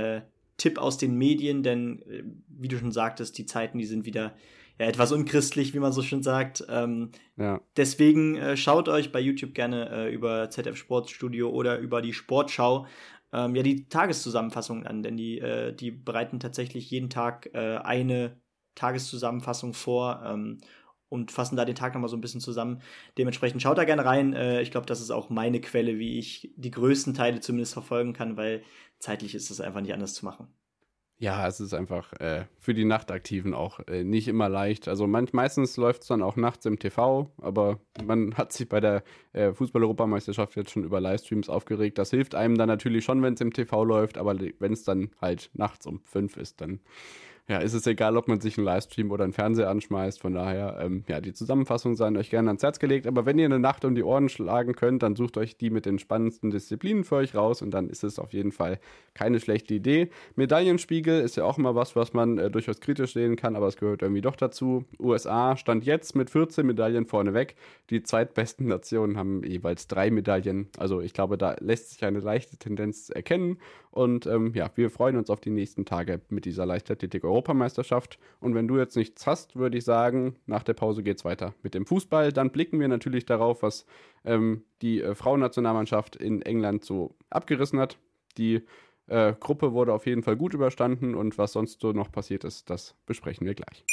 Tipp aus den Medien, denn äh, wie du schon sagtest, die Zeiten, die sind wieder ja, etwas unchristlich, wie man so schön sagt. Ähm, ja. Deswegen äh, schaut euch bei YouTube gerne äh, über Z F Sportstudio oder über die Sportschau ähm, ja die Tageszusammenfassungen an, denn die, äh, die bereiten tatsächlich jeden Tag äh, eine Tageszusammenfassung vor ähm, und fassen da den Tag nochmal so ein bisschen zusammen. Dementsprechend schaut da gerne rein. Äh, ich glaube, das ist auch meine Quelle, wie ich die größten Teile zumindest verfolgen kann, weil zeitlich ist es einfach nicht anders zu machen. Ja, es ist einfach äh, für die Nachtaktiven auch äh, nicht immer leicht. Also manch, meistens läuft es dann auch nachts im T V, aber man hat sich bei der äh, Fußball-Europameisterschaft jetzt schon über Livestreams aufgeregt. Das hilft einem dann natürlich schon, wenn es im T V läuft, aber wenn es dann halt nachts um fünf ist, dann ja, ist es egal, ob man sich einen Livestream oder einen Fernseher anschmeißt. Von daher, ähm, ja, die Zusammenfassungen seien euch gerne ans Herz gelegt. Aber wenn ihr eine Nacht um die Ohren schlagen könnt, dann sucht euch die mit den spannendsten Disziplinen für euch raus und dann ist es auf jeden Fall keine schlechte Idee. Medaillenspiegel ist ja auch immer was, was man äh, durchaus kritisch sehen kann, aber es gehört irgendwie doch dazu. U S A stand jetzt mit vierzehn Medaillen vorneweg. Die zweitbesten Nationen haben jeweils drei Medaillen. Also ich glaube, da lässt sich eine leichte Tendenz erkennen. Und ähm, ja, wir freuen uns auf die nächsten Tage mit dieser Leichtathletik-Europameisterschaft. Und wenn du jetzt nichts hast, würde ich sagen, nach der Pause geht's weiter mit dem Fußball. Dann blicken wir natürlich darauf, was ähm, die äh, Frauennationalmannschaft in England so abgerissen hat. Die äh, Gruppe wurde auf jeden Fall gut überstanden und was sonst so noch passiert ist, das besprechen wir gleich.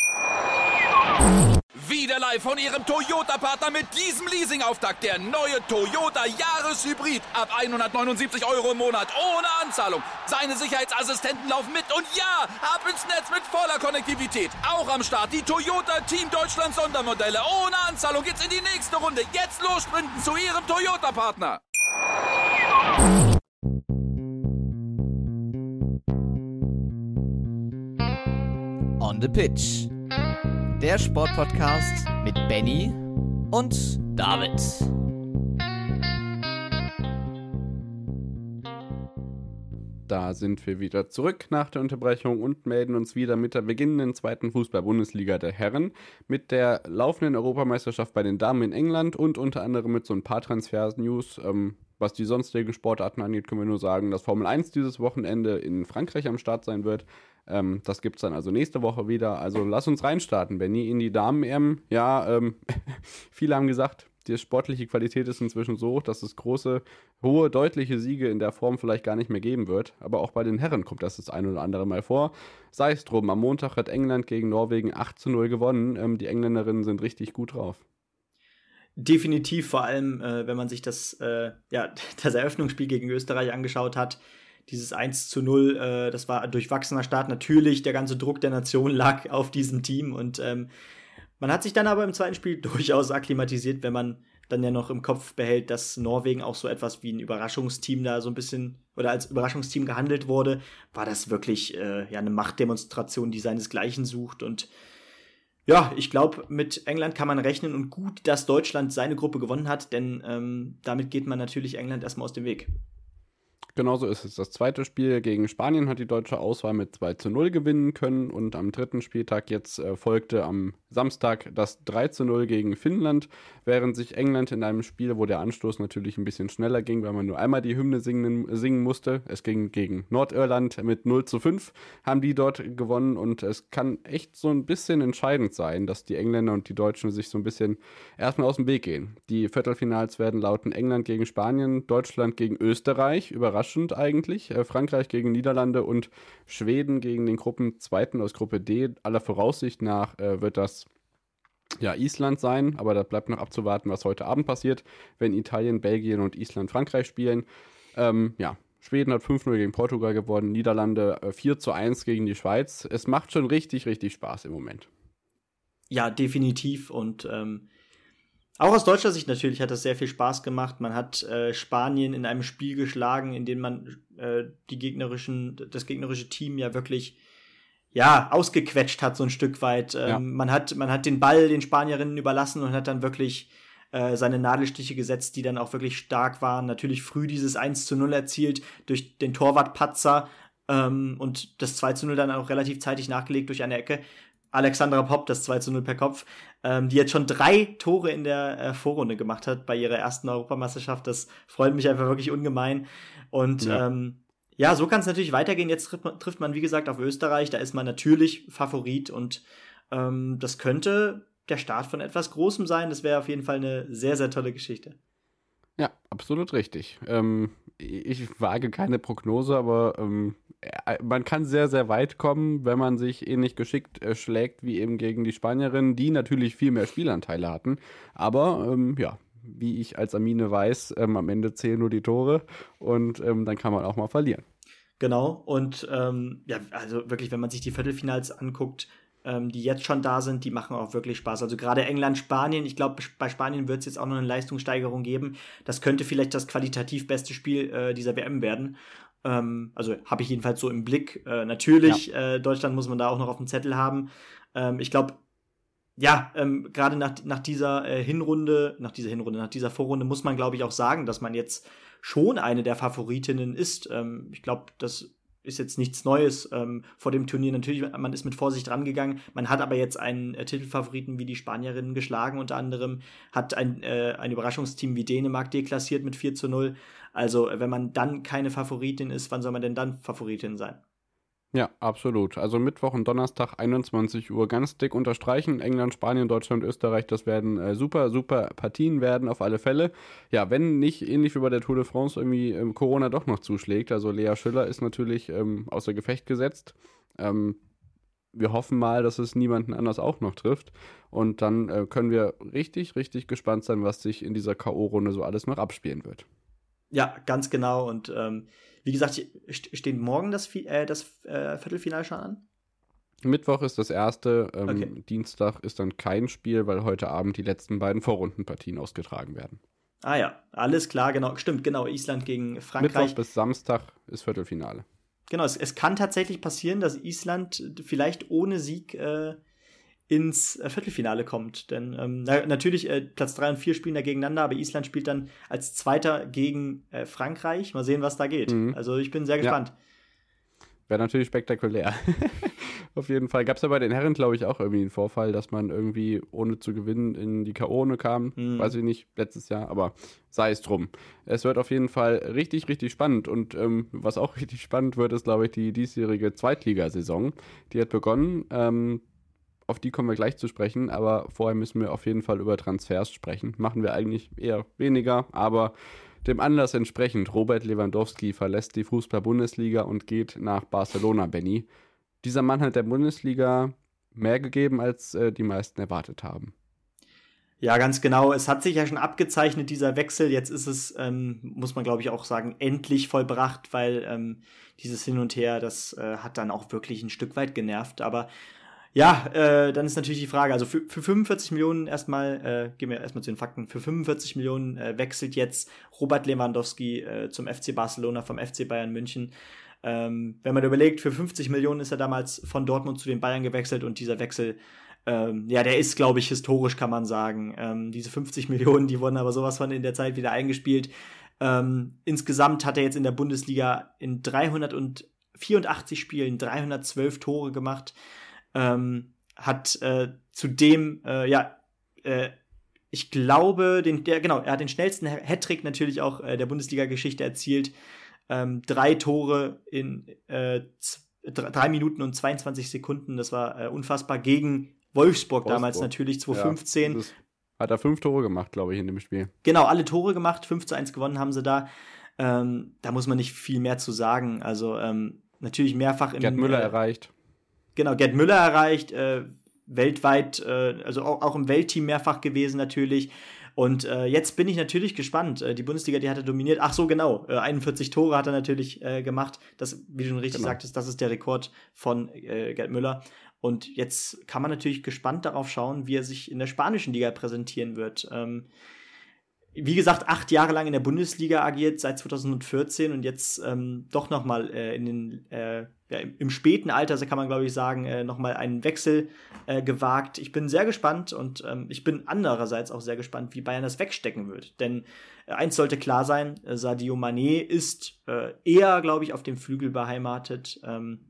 Wieder live von Ihrem Toyota-Partner mit diesem Leasing-Auftakt. Der neue Toyota Jahreshybrid. Ab hundertneunundsiebzig Euro im Monat. Ohne Anzahlung. Seine Sicherheitsassistenten laufen mit. Und ja, ab ins Netz mit voller Konnektivität. Auch am Start die Toyota Team Deutschland Sondermodelle. Ohne Anzahlung geht's in die nächste Runde. Jetzt los sprinten zu Ihrem Toyota-Partner. On the Pitch. Der Sportpodcast mit Benny und David. Da sind wir wieder zurück nach der Unterbrechung und melden uns wieder mit der beginnenden zweiten Fußball-Bundesliga der Herren, mit der laufenden Europameisterschaft bei den Damen in England und unter anderem mit so ein paar Transfers-News. Ähm, was die sonstigen Sportarten angeht, können wir nur sagen, dass Formel eins dieses Wochenende in Frankreich am Start sein wird. Ähm, das gibt es dann also nächste Woche wieder. Also lass uns reinstarten, Benni, in die Damen-E M. Ja, ähm, viele haben gesagt, die sportliche Qualität ist inzwischen so, dass es große, hohe, deutliche Siege in der Form vielleicht gar nicht mehr geben wird. Aber auch bei den Herren kommt das das ein oder andere Mal vor. Sei es drum, am Montag hat England gegen Norwegen acht zu null gewonnen. Ähm, die Engländerinnen sind richtig gut drauf. Definitiv, vor allem, äh, wenn man sich das, äh, ja, das Eröffnungsspiel gegen Österreich angeschaut hat. Dieses eins zu null, äh, das war ein durchwachsener Start. Natürlich, der ganze Druck der Nation lag auf diesem Team. Und ähm, man hat sich dann aber im zweiten Spiel durchaus akklimatisiert, wenn man dann ja noch im Kopf behält, dass Norwegen auch so etwas wie ein Überraschungsteam da so ein bisschen oder als Überraschungsteam gehandelt wurde, war das wirklich äh, ja eine Machtdemonstration, die seinesgleichen sucht. Und ja, ich glaube, mit England kann man rechnen und gut, dass Deutschland seine Gruppe gewonnen hat, denn ähm, damit geht man natürlich England erstmal aus dem Weg. Genauso ist es. Das zweite Spiel gegen Spanien hat die deutsche Auswahl mit zwei zu null gewinnen können und am dritten Spieltag jetzt äh, folgte am Samstag das drei zu null gegen Finnland, während sich England in einem Spiel, wo der Anstoß natürlich ein bisschen schneller ging, weil man nur einmal die Hymne singen, singen musste, es ging gegen Nordirland mit null zu fünf, haben die dort gewonnen und es kann echt so ein bisschen entscheidend sein, dass die Engländer und die Deutschen sich so ein bisschen erstmal aus dem Weg gehen. Die Viertelfinals werden lauten England gegen Spanien, Deutschland gegen Österreich, überraschend eigentlich, äh, Frankreich gegen Niederlande und Schweden gegen den Gruppenzweiten aus Gruppe D. Aller Voraussicht nach äh, wird das ja Island sein, aber da bleibt noch abzuwarten, was heute Abend passiert, wenn Italien, Belgien und Island Frankreich spielen. Ähm, ja, Schweden hat fünf null gegen Portugal gewonnen, Niederlande äh, vier zu eins gegen die Schweiz. Es macht schon richtig, richtig Spaß im Moment. Ja, definitiv und ähm auch aus deutscher Sicht natürlich hat das sehr viel Spaß gemacht. Man hat äh, Spanien in einem Spiel geschlagen, in dem man äh, die gegnerischen, das gegnerische Team ja wirklich ja ausgequetscht hat so ein Stück weit. Ähm, ja. Man hat man hat den Ball den Spanierinnen überlassen und hat dann wirklich äh, seine Nadelstiche gesetzt, die dann auch wirklich stark waren. Natürlich früh dieses eins zu null erzielt durch den Torwart-Patzer ähm, und das zwei zu null dann auch relativ zeitig nachgelegt durch eine Ecke. Alexandra Popp, das zwei zu null per Kopf, ähm, die jetzt schon drei Tore in der äh, Vorrunde gemacht hat bei ihrer ersten Europameisterschaft. Das freut mich einfach wirklich ungemein. Und ja, ähm, Ja, so kann es natürlich weitergehen. Jetzt trifft man, trifft man, wie gesagt, auf Österreich. Da ist man natürlich Favorit und ähm, das könnte der Start von etwas Großem sein. Das wäre auf jeden Fall eine sehr, sehr tolle Geschichte. Ja, absolut richtig. Ähm, ich wage keine Prognose, aber ähm, man kann sehr, sehr weit kommen, wenn man sich ähnlich geschickt äh, schlägt wie eben gegen die Spanierinnen, die natürlich viel mehr Spielanteile hatten. Aber ähm, ja, wie ich als Amine weiß, ähm, am Ende zählen nur die Tore und ähm, dann kann man auch mal verlieren. Genau, und ähm, ja, also wirklich, wenn man sich die Viertelfinals anguckt, ähm, die jetzt schon da sind, die machen auch wirklich Spaß. Also gerade England, Spanien, ich glaube, bei Spanien wird es jetzt auch noch eine Leistungssteigerung geben. Das könnte vielleicht das qualitativ beste Spiel äh, dieser W M werden. Ähm, also habe ich jedenfalls so im Blick. Äh, natürlich, ja. äh, Deutschland muss man da auch noch auf dem Zettel haben. Ähm, ich glaube, ja, ähm, gerade nach, nach dieser äh, Hinrunde, nach dieser Hinrunde, nach dieser Vorrunde muss man, glaube ich, auch sagen, dass man jetzt schon eine der Favoritinnen ist. Ähm, ich glaube, das ist jetzt nichts Neues ähm, vor dem Turnier. Natürlich, man ist mit Vorsicht rangegangen. Man hat aber jetzt einen äh, Titelfavoriten wie die Spanierinnen geschlagen, unter anderem, hat ein, äh, ein Überraschungsteam wie Dänemark deklassiert mit vier zu null. Also, wenn man dann keine Favoritin ist, wann soll man denn dann Favoritin sein? Ja, absolut. Also Mittwoch und Donnerstag einundzwanzig Uhr ganz dick unterstreichen. England, Spanien, Deutschland, Österreich, das werden äh, super, super Partien werden auf alle Fälle. Ja, wenn nicht ähnlich wie bei der Tour de France irgendwie ähm, Corona doch noch zuschlägt. Also Lea Schüller ist natürlich ähm, außer Gefecht gesetzt. Ähm, wir hoffen mal, dass es niemanden anders auch noch trifft. Und dann äh, können wir richtig, richtig gespannt sein, was sich in dieser K O-Runde so alles noch abspielen wird. Ja, ganz genau. Und ähm, wie gesagt, steht morgen das, äh, das äh, Viertelfinale schon an? Mittwoch ist das erste. Ähm, Okay. Dienstag ist dann kein Spiel, weil heute Abend die letzten beiden Vorrundenpartien ausgetragen werden. Ah ja, alles klar, genau. Stimmt, genau. Island gegen Frankreich. Mittwoch bis Samstag ist Viertelfinale. Genau, es, es kann tatsächlich passieren, dass Island vielleicht ohne Sieg äh, ins äh, Viertelfinale kommt. Denn ähm, na, natürlich, äh, Platz drei und vier spielen da gegeneinander, aber Island spielt dann als Zweiter gegen äh, Frankreich. Mal sehen, was da geht. Mhm. Also ich bin sehr gespannt. Ja. Wäre natürlich spektakulär. Auf jeden Fall. Gab es ja bei den Herren, glaube ich, auch irgendwie einen Vorfall, dass man irgendwie ohne zu gewinnen in die K O-Runde kam. Mhm. Weiß ich nicht, letztes Jahr, aber sei es drum. Es wird auf jeden Fall richtig, richtig spannend. Und ähm, was auch richtig spannend wird, ist, glaube ich, die diesjährige Zweitligasaison. Die hat begonnen. Ähm, Auf die kommen wir gleich zu sprechen, aber vorher müssen wir auf jeden Fall über Transfers sprechen. Machen wir eigentlich eher weniger, aber dem Anlass entsprechend. Robert Lewandowski verlässt die Fußball-Bundesliga und geht nach Barcelona, Benny. Dieser Mann hat der Bundesliga mehr gegeben, als äh, die meisten erwartet haben. Ja, ganz genau. Es hat sich ja schon abgezeichnet, dieser Wechsel. Jetzt ist es, ähm, muss man glaube ich auch sagen, endlich vollbracht, weil ähm, dieses Hin und Her, das äh, hat dann auch wirklich ein Stück weit genervt. Aber ja, äh, dann ist natürlich die Frage, also für, für fünfundvierzig Millionen erstmal, äh, gehen wir erstmal zu den Fakten, für fünfundvierzig Millionen äh, wechselt jetzt Robert Lewandowski äh, zum F C Barcelona vom F C Bayern München. Ähm, wenn man überlegt, für fünfzig Millionen ist er damals von Dortmund zu den Bayern gewechselt und dieser Wechsel, ähm, ja, der ist, glaube ich, historisch, kann man sagen. Ähm, diese fünfzig Millionen, die wurden aber sowas von in der Zeit wieder eingespielt. Ähm, insgesamt hat er jetzt in der Bundesliga in dreihundertvierundachtzig Spielen dreihundertzwölf Tore gemacht. Ähm, hat äh, zudem, äh, ja, äh, ich glaube, den, der, genau, er hat den schnellsten Hattrick natürlich auch äh, der Bundesliga-Geschichte erzielt. Ähm, drei Tore in äh, z- drei Minuten und zweiundzwanzig Sekunden, das war äh, unfassbar, gegen Wolfsburg, Wolfsburg. damals natürlich, zwanzig fünfzehn. Ja, hat er fünf Tore gemacht, glaube ich, in dem Spiel. Genau, alle Tore gemacht, fünf zu eins gewonnen haben sie da. Ähm, da muss man nicht viel mehr zu sagen. Also ähm, natürlich mehrfach im Gerd Müller äh, erreicht. Genau, Gerd Müller erreicht, äh, weltweit, äh, also auch, auch im Weltteam mehrfach gewesen natürlich. Und äh, jetzt bin ich natürlich gespannt. Äh, die Bundesliga, die hat er dominiert. Ach so, genau, äh, einundvierzig Tore hat er natürlich äh, gemacht. Das, wie du schon richtig Genau. sagtest, das ist der Rekord von äh, Gerd Müller. Und jetzt kann man natürlich gespannt darauf schauen, wie er sich in der spanischen Liga präsentieren wird. Ähm, wie gesagt, acht Jahre lang in der Bundesliga agiert, seit zweitausendvierzehn und jetzt ähm, doch noch mal äh, in den äh, ja, im, im späten Alter, so kann man glaube ich sagen, äh, noch mal einen Wechsel äh, gewagt. Ich bin sehr gespannt und ähm, ich bin andererseits auch sehr gespannt, wie Bayern das wegstecken wird. Denn äh, eins sollte klar sein, äh, Sadio Mané ist äh, eher, glaube ich, auf dem Flügel beheimatet ähm,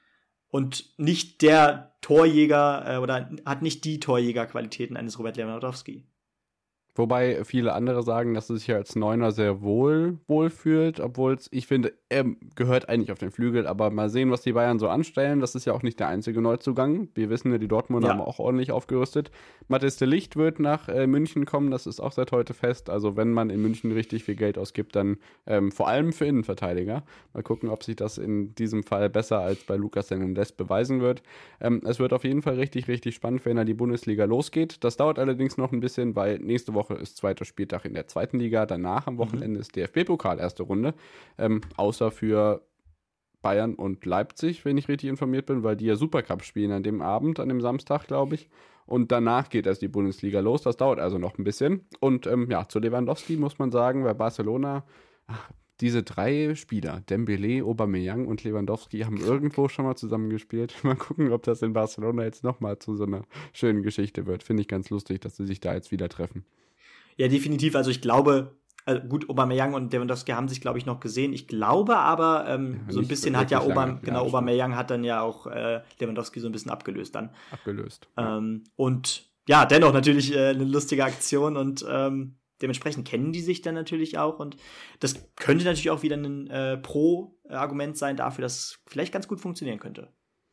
und nicht der Torjäger äh, oder hat nicht die Torjägerqualitäten eines Robert Lewandowski. Wobei viele andere sagen, dass er sich ja als Neuner sehr wohl, wohl fühlt, obwohl es, ich finde, er gehört eigentlich auf den Flügel, aber mal sehen, was die Bayern so anstellen. Das ist ja auch nicht der einzige Neuzugang. Wir wissen ja, die Dortmunder ja. haben auch ordentlich aufgerüstet. Mathis de Ligt wird nach äh, München kommen, das ist auch seit heute fest. Also wenn man in München richtig viel Geld ausgibt, dann ähm, vor allem für Innenverteidiger. Mal gucken, ob sich das in diesem Fall besser als bei Lucas Hernandez beweisen wird. Ähm, es wird auf jeden Fall richtig, richtig spannend, wenn er die Bundesliga losgeht. Das dauert allerdings noch ein bisschen, weil nächste Woche ist zweiter Spieltag in der zweiten Liga. Danach am Wochenende mhm. ist D F B-Pokal erste Runde. Ähm, außer für Bayern und Leipzig, wenn ich richtig informiert bin, weil die ja Supercup spielen an dem Abend, an dem Samstag, glaube ich. Und danach geht erst die Bundesliga los. Das dauert also noch ein bisschen. Und ähm, ja, zu Lewandowski muss man sagen, bei Barcelona, ach, diese drei Spieler, Dembélé, Aubameyang und Lewandowski, haben irgendwo schon mal zusammengespielt. Mal gucken, ob das in Barcelona jetzt nochmal zu so einer schönen Geschichte wird. Finde ich ganz lustig, dass sie sich da jetzt wieder treffen. Ja, definitiv. Also ich glaube, also gut, Aubameyang und Lewandowski haben sich, glaube ich, noch gesehen. Ich glaube aber, ähm, ja, so ein bisschen hat ja Aubameyang, genau, ja, Aubameyang hat dann ja auch äh, Lewandowski so ein bisschen abgelöst dann. Abgelöst. Ähm, ja. Und ja, dennoch natürlich äh, eine lustige Aktion und ähm, dementsprechend kennen die sich dann natürlich auch und das könnte natürlich auch wieder ein äh, Pro-Argument sein dafür, dass es vielleicht ganz gut funktionieren könnte.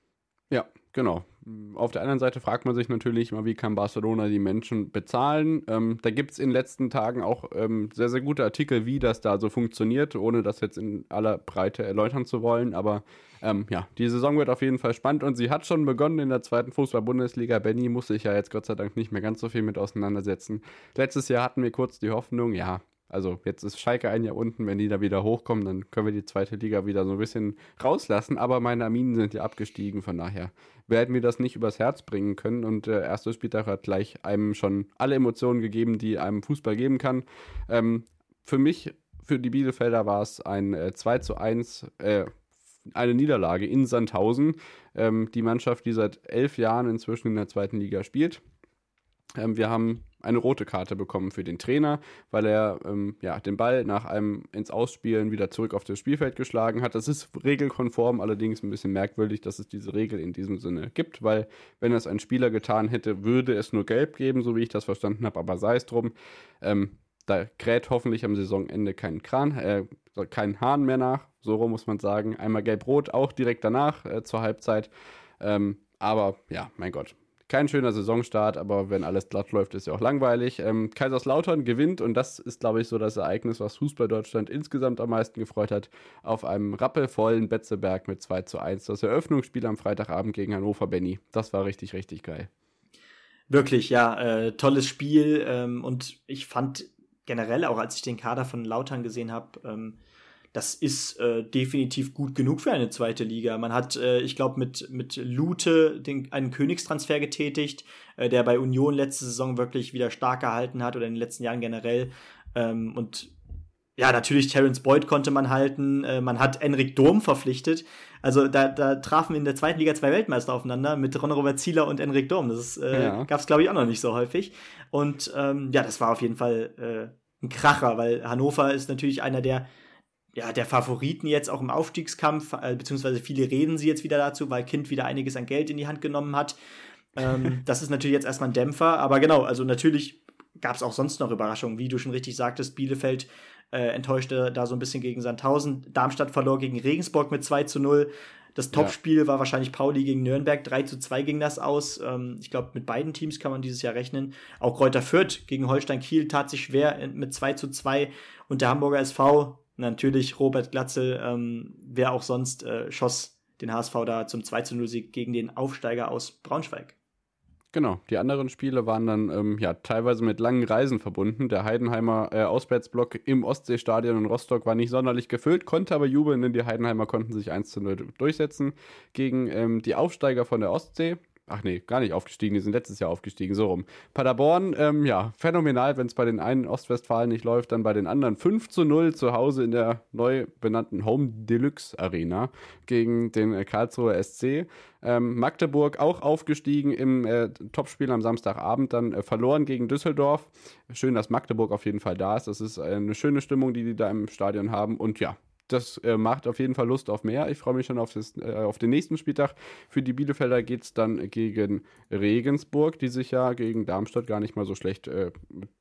Ja, genau. Auf der anderen Seite fragt man sich natürlich mal, wie kann Barcelona die Menschen bezahlen? Ähm, da gibt es in den letzten Tagen auch ähm, sehr, sehr gute Artikel, wie das da so funktioniert, ohne das jetzt in aller Breite erläutern zu wollen. Aber ähm, ja, die Saison wird auf jeden Fall spannend und sie hat schon begonnen in der zweiten Fußball-Bundesliga. Benny muss sich ja jetzt Gott sei Dank nicht mehr ganz so viel mit auseinandersetzen. Letztes Jahr hatten wir kurz die Hoffnung, ja, also jetzt ist Schalke ein Jahr unten, wenn die da wieder hochkommen, dann können wir die zweite Liga wieder so ein bisschen rauslassen, aber meine Aminen sind ja abgestiegen, von daher werden wir das nicht übers Herz bringen können und der erste Spieltag hat gleich einem schon alle Emotionen gegeben, die einem Fußball geben kann. Ähm, für mich, für die Bielefelder war es ein äh, zwei zu eins, äh, eine Niederlage in Sandhausen, ähm, die Mannschaft, die seit elf Jahren inzwischen in der zweiten Liga spielt. Ähm, wir haben eine rote Karte bekommen für den Trainer, weil er ähm, ja, den Ball nach einem ins Ausspielen wieder zurück auf das Spielfeld geschlagen hat. Das ist regelkonform, allerdings ein bisschen merkwürdig, dass es diese Regel in diesem Sinne gibt, weil wenn es ein Spieler getan hätte, würde es nur gelb geben, so wie ich das verstanden habe, aber sei es drum. Ähm, da kräht hoffentlich am Saisonende kein Kran, äh, kein Hahn mehr nach, so rum muss man sagen. Einmal gelb-rot, auch direkt danach äh, zur Halbzeit. Ähm, aber ja, mein Gott. Kein schöner Saisonstart, aber wenn alles glatt läuft, ist ja auch langweilig. Ähm, Kaiserslautern gewinnt und das ist, glaube ich, so das Ereignis, was Fußball Deutschland insgesamt am meisten gefreut hat, auf einem rappelvollen Betzeberg mit zwei zu eins. Das Eröffnungsspiel am Freitagabend gegen Hannover, Benny. Das war richtig, richtig geil. Wirklich, ja, äh, tolles Spiel ähm, und ich fand generell auch, als ich den Kader von Lautern gesehen habe, ähm, das ist äh, definitiv gut genug für eine zweite Liga. Man hat, äh, ich glaube, mit, mit Lute den, einen Königstransfer getätigt, äh, der bei Union letzte Saison wirklich wieder stark gehalten hat oder in den letzten Jahren generell. Ähm, und ja, natürlich Terence Boyd konnte man halten. Äh, man hat Enric Durm verpflichtet. Also da, da trafen in der zweiten Liga zwei Weltmeister aufeinander mit Ron-Robert Zieler und Enric Durm. Das äh, ja. gab es, glaube ich, auch noch nicht so häufig. Und ähm, ja, das war auf jeden Fall äh, ein Kracher, weil Hannover ist natürlich einer der ja, der Favoriten jetzt auch im Aufstiegskampf, äh, beziehungsweise viele reden sie jetzt wieder dazu, weil Kind wieder einiges an Geld in die Hand genommen hat. Ähm, das ist natürlich jetzt erstmal ein Dämpfer, aber genau, also natürlich gab es auch sonst noch Überraschungen, wie du schon richtig sagtest, Bielefeld äh, enttäuschte da so ein bisschen gegen Sandhausen, Darmstadt verlor gegen Regensburg mit zwei zu null. Das Topspiel ja. war wahrscheinlich Pauli gegen Nürnberg, drei zu zwei ging das aus. Ähm, ich glaube, mit beiden Teams kann man dieses Jahr rechnen. Auch Greuther Fürth gegen Holstein Kiel tat sich schwer mit zwei zu zwei und der Hamburger S V natürlich Robert Glatzel, ähm, wer auch sonst, äh, schoss den H S V da zum zwei zu null Sieg gegen den Aufsteiger aus Braunschweig. Genau, die anderen Spiele waren dann ähm, ja teilweise mit langen Reisen verbunden. Der Heidenheimer äh, Auswärtsblock im Ostseestadion in Rostock war nicht sonderlich gefüllt, konnte aber jubeln, denn die Heidenheimer konnten sich eins zu null durchsetzen gegen ähm, die Aufsteiger von der Ostsee. Ach nee, gar nicht aufgestiegen, die sind letztes Jahr aufgestiegen, so rum. Paderborn, ähm, ja, phänomenal, wenn es bei den einen Ostwestfalen nicht läuft, dann bei den anderen fünf zu null zu Hause in der neu benannten Home Deluxe Arena gegen den äh, Karlsruher S C. Ähm, Magdeburg auch aufgestiegen im äh, Topspiel am Samstagabend, dann äh, verloren gegen Düsseldorf. Schön, dass Magdeburg auf jeden Fall da ist. Das ist äh, eine schöne Stimmung, die die da im Stadion haben und ja, das äh, macht auf jeden Fall Lust auf mehr. Ich freue mich schon auf, das, äh, auf den nächsten Spieltag. Für die Bielefelder geht es dann gegen Regensburg, die sich ja gegen Darmstadt gar nicht mal so schlecht äh,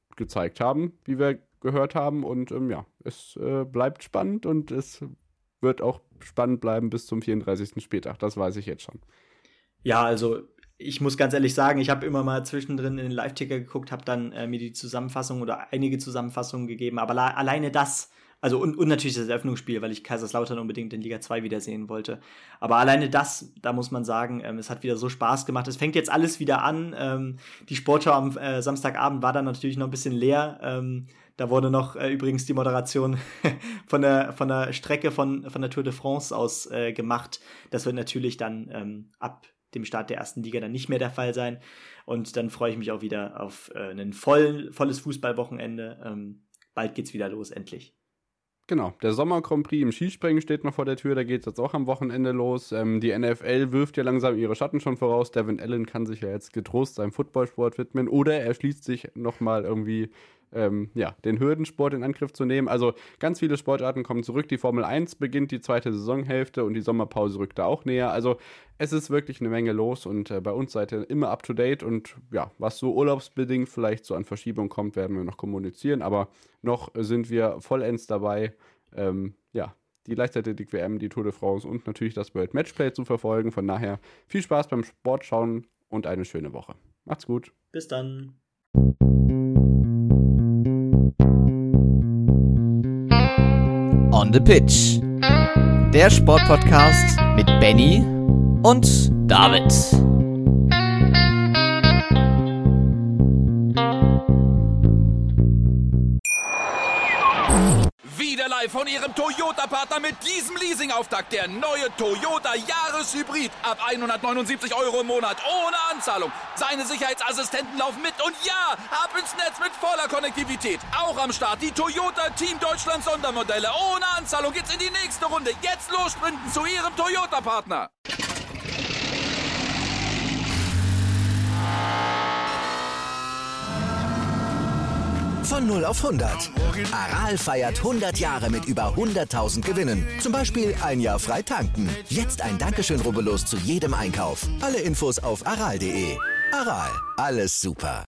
gezeigt haben, wie wir gehört haben. Und ähm, ja, es äh, bleibt spannend und es wird auch spannend bleiben bis zum vierunddreißigsten Spieltag. Das weiß ich jetzt schon. Ja, also ich muss ganz ehrlich sagen, ich habe immer mal zwischendrin in den Live-Ticker geguckt, habe dann äh, mir die Zusammenfassung oder einige Zusammenfassungen gegeben, aber la- alleine das, also und, und natürlich das Eröffnungsspiel, weil ich Kaiserslautern unbedingt in Liga zwei wiedersehen wollte, aber alleine das, da muss man sagen, ähm, es hat wieder so Spaß gemacht, es fängt jetzt alles wieder an, ähm, die Sportschau am äh, Samstagabend war dann natürlich noch ein bisschen leer, ähm, da wurde noch äh, übrigens die Moderation von der, von der Strecke von, von der Tour de France aus äh, gemacht, das wird natürlich dann ähm, ab dem Start der ersten Liga dann nicht mehr der Fall sein. Und dann freue ich mich auch wieder auf äh, ein voll, volles Fußballwochenende. Ähm, bald geht's wieder los, endlich. Genau, der Sommer-Grand Prix im Skispringen steht noch vor der Tür, da geht es jetzt auch am Wochenende los. Ähm, die N F L wirft ja langsam ihre Schatten schon voraus. Devin Allen kann sich ja jetzt getrost seinem Footballsport widmen oder er schließt sich nochmal irgendwie ähm, ja, den Hürdensport in Angriff zu nehmen. Also ganz viele Sportarten kommen zurück. Die Formel eins beginnt die zweite Saisonhälfte und die Sommerpause rückt da auch näher. Also es ist wirklich eine Menge los und äh, bei uns seid ihr immer up to date und ja, was so urlaubsbedingt vielleicht so an Verschiebung kommt, werden wir noch kommunizieren, aber noch sind wir vollends dabei, ähm, ja, die Leichtathletik-W M, die Tour de France und natürlich das World Matchplay zu verfolgen. Von daher viel Spaß beim Sport schauen und eine schöne Woche. Macht's gut. Bis dann. On the Pitch. Der Sportpodcast mit Benny und David. Wieder live von Ihrem Toyota-Partner mit diesem Leasing-Auftakt. Der neue Toyota Jahreshybrid. Ab hundertneunundsiebzig Euro im Monat. Ohne Anzahlung. Seine Sicherheitsassistenten laufen mit. Und ja, ab ins Netz mit voller Konnektivität. Auch am Start die Toyota Team Deutschland Sondermodelle. Ohne Anzahlung geht's in die nächste Runde. Jetzt los sprinten zu Ihrem Toyota-Partner. Von null auf hundert. Aral feiert hundert Jahre mit über hunderttausend Gewinnen. Zum Beispiel ein Jahr frei tanken. Jetzt ein Dankeschön, rubbellos zu jedem Einkauf. Alle Infos auf aral punkt de. Aral, alles super.